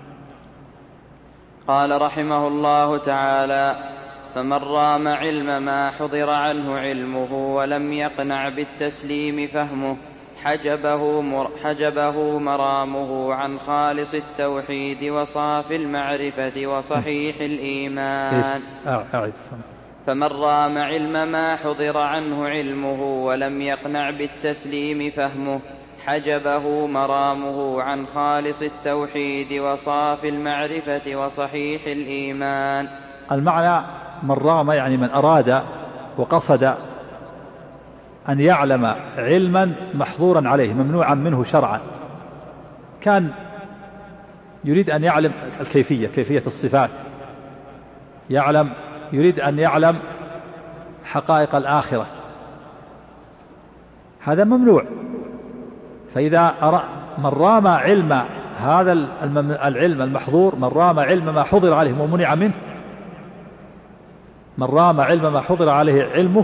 قال رحمه الله تعالى: فمن رام علم ما حضر عنه علمه ولم يقنع بالتسليم فهمه حجبه مرامه عن خالص التوحيد وصافي المعرفة وصحيح الإيمان. فمن رام علم ما حضر عنه علمه ولم يقنع بالتسليم فهمه حجبه مرامه عن خالص التوحيد وصافي المعرفة وصحيح الإيمان. المعنى من رام يعني من أراد وقصد أن يعلم علما محظورا عليه ممنوعا منه شرعا، كان يريد أن يعلم كيفية الصفات، يريد أن يعلم حقائق الآخرة، هذا ممنوع. فإذا من رام علم هذا العلم المحظور، من رام علم ما حضر عليه ومنع منه، من رام علم ما حضر عليه علمه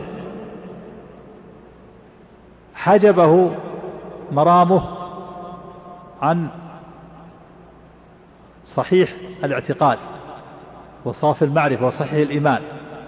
حجبه مرامه عن صحيح الاعتقاد وصافي المعرفة وصحيح الإيمان.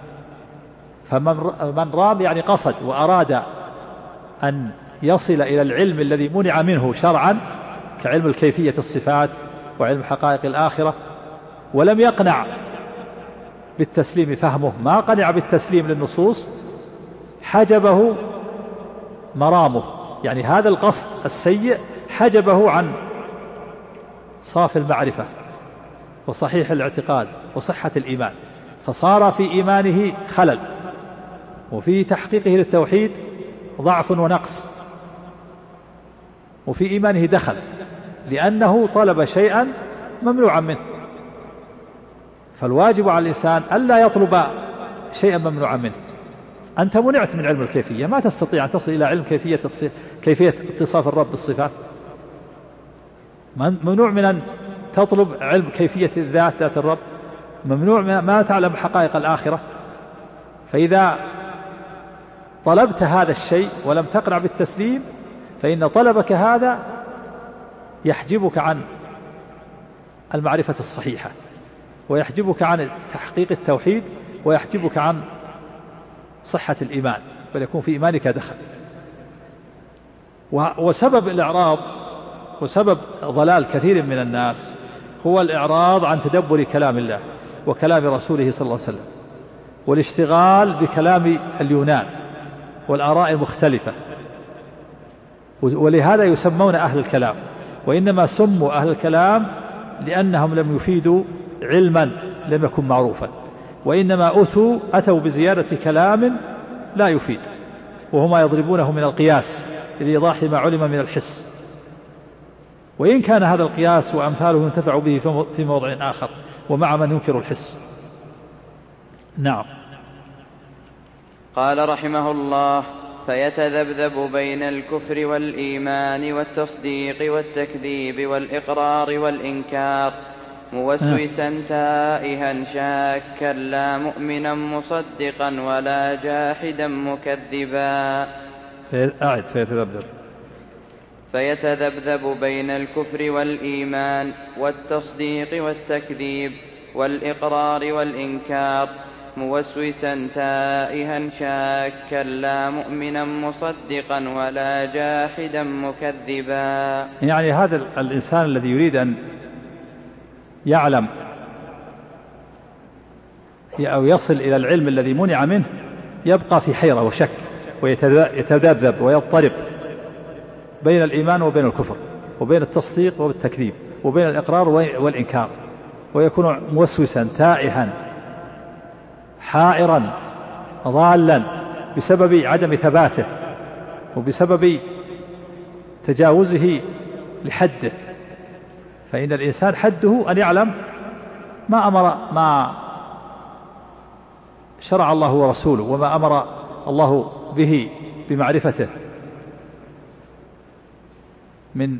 فمن رام يعني قصد وأراد أن يصل إلى العلم الذي منع منه شرعا كعلم الكيفية الصفات وعلم حقائق الآخرة، ولم يقنع بالتسليم فهمه، ما قنع بالتسليم للنصوص، حجبه مرامه، يعني هذا القصد السيء حجبه عن صافي المعرفة وصحيح الاعتقاد وصحة الإيمان، فصار في إيمانه خلل، وفي تحقيقه للتوحيد ضعف ونقص، وفي إيمانه دخل، لأنه طلب شيئا ممنوعا منه. فالواجب على الإنسان ألا يطلب شيئا ممنوعا منه. أنت منعت من علم الكيفية، ما تستطيع أن تصل إلى علم كيفية اتصاف الرب بالصفات، ممنوع من أن تطلب علم كيفية ذات الرب، ممنوع ما تعلم حقائق الآخرة. فإذا طلبت هذا الشيء ولم تقنع بالتسليم فإن طلبك هذا يحجبك عن المعرفة الصحيحة، ويحجبك عن تحقيق التوحيد، ويحجبك عن صحة الإيمان، بل يكون في إيمانك دخل. وسبب الإعراض وسبب ضلال كثير من الناس هو الإعراض عن تدبر كلام الله وكلام رسوله صلى الله عليه وسلم، والاشتغال بكلام اليونان والآراء المختلفة، ولهذا يسمون أهل الكلام، وإنما سموا أهل الكلام لأنهم لم يفيدوا علما لم يكن معروفا، وإنما أتوا بزيادة كلام لا يفيد، وهما يضربونه من القياس لإيضاح ما علم من الحس، وإن كان هذا القياس وأمثاله ينتفع به في موضع آخر ومع من ينكر الحس. نعم. قال رحمه الله: فيتذبذب بين الكفر والإيمان والتصديق والتكذيب والإقرار والإنكار، موسوسا تائها شاكا لا مؤمنا مصدقا ولا جاحدا مكذبا. فيتذبذب بين الكفر والإيمان والتصديق والتكذيب والإقرار والإنكار، موسوسا تائها شاكا لا مؤمنا مصدقا ولا جاحدا مكذبا. يعني هذا الإنسان الذي يريد أن يعلم أو يصل إلى العلم الذي منع منه يبقى في حيرة وشك ويتذبذب ويضطرب بين الإيمان وبين الكفر وبين التصديق والتكذيب وبين الإقرار والإنكار، ويكون موسوسا تائها حائرا ضالا بسبب عدم ثباته وبسبب تجاوزه لحده. فإن الإنسان حده أن يعلم ما شرع الله ورسوله وما أمر الله به بمعرفته من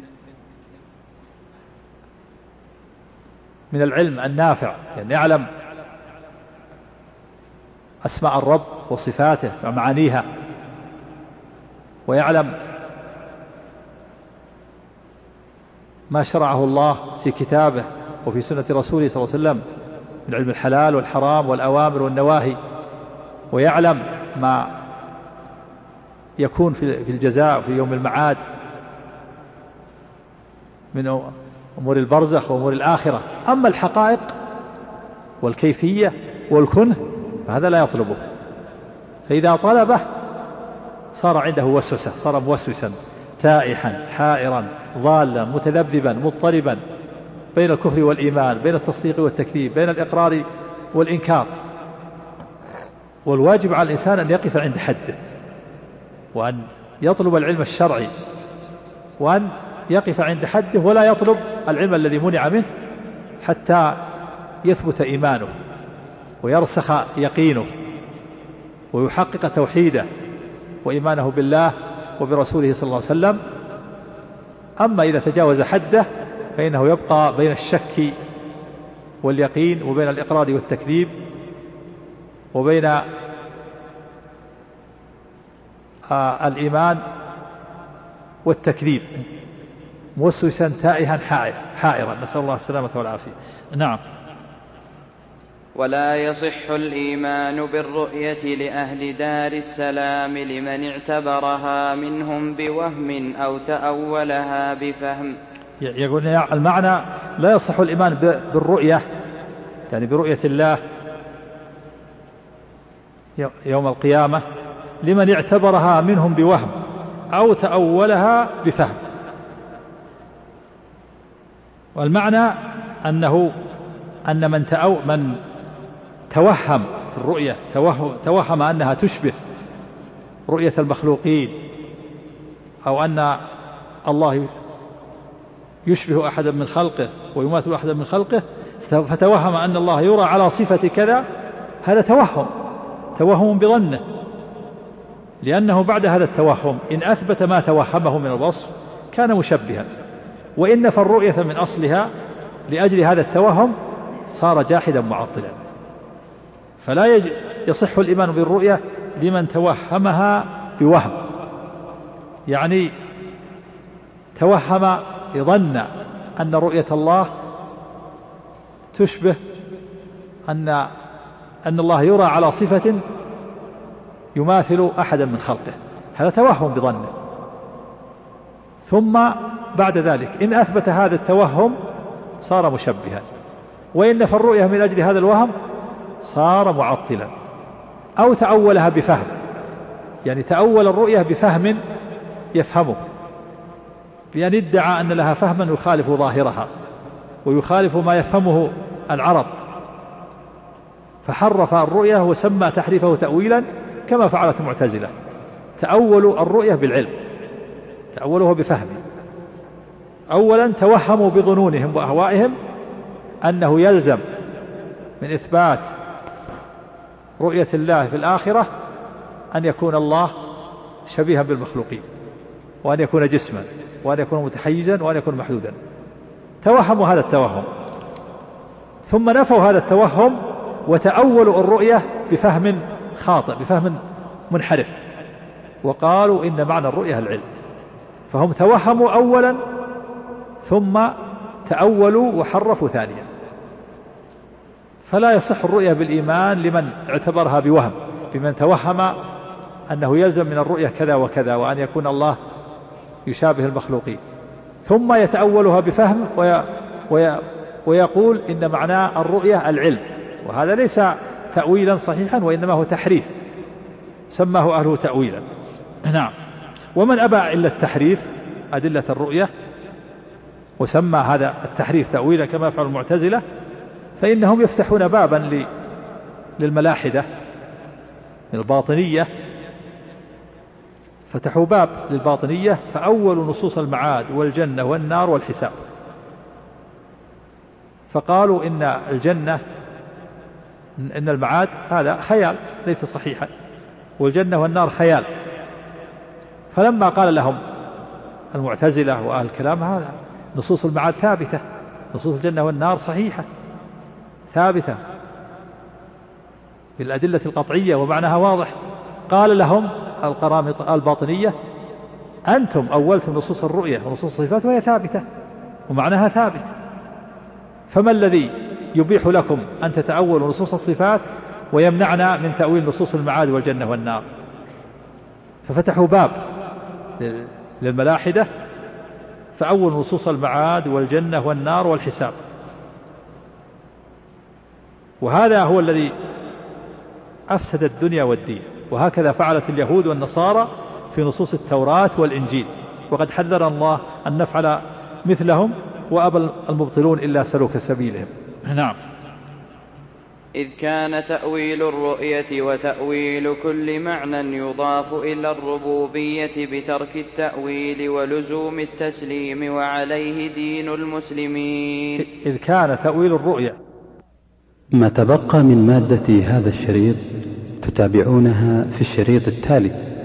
العلم النافع، يعني يعلم أسماء الرب وصفاته ومعانيها، ويعلم ما شرعه الله في كتابه وفي سنة رسوله صلى الله عليه وسلم من علم الحلال والحرام والأوامر والنواهي، ويعلم ما يكون في الجزاء في يوم المعاد من أمور البرزخ وأمور الآخرة. أما الحقائق والكيفية والكنه فهذا لا يطلبه، فإذا طلبه صار عنده وسوسة، صار موسوسا تائحا حائرا ضالا متذبذبا مضطربا بين الكفر والإيمان، بين التصديق والتكذيب، بين الإقرار والإنكار. والواجب على الإنسان أن يقف عند حده وأن يطلب العلم الشرعي وأن يقف عند حده ولا يطلب العلم الذي منع منه حتى يثبت إيمانه ويرسخ يقينه ويحقق توحيده وإيمانه بالله وبرسوله صلى الله عليه وسلم. أما إذا تجاوز حده فإنه يبقى بين الشك واليقين وبين الإقرار والتكذيب وبين الإيمان والتكذيب، موسوسا تائها حائرا، نسأل الله السلامة والعافية. نعم. ولا يصح الإيمان بالرؤية لأهل دار السلام لمن اعتبرها منهم بوهم أو تأولها بفهم. يقول المعنى لا يصح الإيمان بالرؤية، يعني برؤية الله يوم القيامة لمن اعتبرها منهم بوهم أو تأولها بفهم. والمعنى أن من توهم في الرؤية توهم أنها تشبه رؤية المخلوقين أو أن الله يشبه أحدا من خلقه ويماثل أحدا من خلقه، فتوهم أن الله يرى على صفة كذا، هذا توهم بظنه، لأنه بعد هذا التوهم إن أثبت ما توهمه من الوصف كان مشبها، وإن نفى الرؤية من أصلها لأجل هذا التوهم صار جاحدا معطلا. فلا يصح الإيمان بالرؤية لمن توهمها بوهم، يعني توهم ظن أن رؤية الله تشبه أن الله يرى على صفة يماثل أحدا من خلقه، هذا توهم بظنه. ثم بعد ذلك إن أثبت هذا التوهم صار مشبها، وإن نفى الرؤية من أجل هذا الوهم صار معطلا. أو تأولها بفهم، يعني تأول الرؤية بفهم يفهمه، بأن ادعى أن لها فهما يخالف ظاهرها ويخالف ما يفهمه العرب، فحرف الرؤية وسمى تحريفه تأويلا كما فعلت المعتزلة، تأولوا الرؤية بالعلم، تأولوها بفهم. أولا توهموا بظنونهم وأهوائهم أنه يلزم من إثبات رؤية الله في الآخرة أن يكون الله شبيها بالمخلوقين، وأن يكون جسما، وأن يكون متحيزا، وأن يكون محدودا. توهموا هذا التوهم، ثم نفوا هذا التوهم وتأولوا الرؤية بفهم خاطئ، بفهم منحرف، وقالوا إن معنى الرؤية العلم. فهم توهموا أولا ثم تأولوا وحرفوا ثانيا. فلا يصح الرؤية بالإيمان لمن اعتبرها بوهم، بمن توهم أنه يلزم من الرؤية كذا وكذا، وأن يكون الله يشابه المخلوقين، ثم يتأولها بفهم ويقول إن معنى الرؤية العلم، وهذا ليس تأويلا صحيحا وإنما هو تحريف سماه أهله تأويلا. نعم. ومن أبى إلا التحريف أدلة الرؤية وسمى هذا التحريف تأويلا كما يفعل المعتزلة، فإنهم يفتحون بابا للملاحدة الباطنية، فتحوا باب للباطنية فأول نصوص المعاد والجنة والنار والحساب، فقالوا إن الجنة إن المعاد هذا خيال ليس صحيحا، والجنة والنار خيال. فلما قال لهم المعتزلة وأهل الكلام هذا نصوص المعاد ثابتة، نصوص الجنة والنار صحيحة ثابتة بالأدلة القطعية ومعناها واضح، قال لهم القرامطة الباطنية أنتم أولتم نصوص الرؤية ونصوص الصفات وهي ثابتة ومعناها ثابت، فما الذي يبيح لكم أن تتأولوا نصوص الصفات ويمنعنا من تأويل نصوص المعاد والجنة والنار؟ ففتحوا باب للملاحدة فأول نصوص المعاد والجنة والنار والحساب، وهذا هو الذي أفسد الدنيا والدين. وهكذا فعلت اليهود والنصارى في نصوص التوراة والإنجيل، وقد حذر الله أن نفعل مثلهم وأبى المبطلون إلا سلوك سبيلهم. نعم. إذ كان تأويل الرؤية وتأويل كل معنى يضاف إلى الربوبية بترك التأويل ولزوم التسليم، وعليه دين المسلمين. إذ كان تأويل الرؤية. ما تبقى من مادة هذا الشريط تتابعونها في الشريط التالي.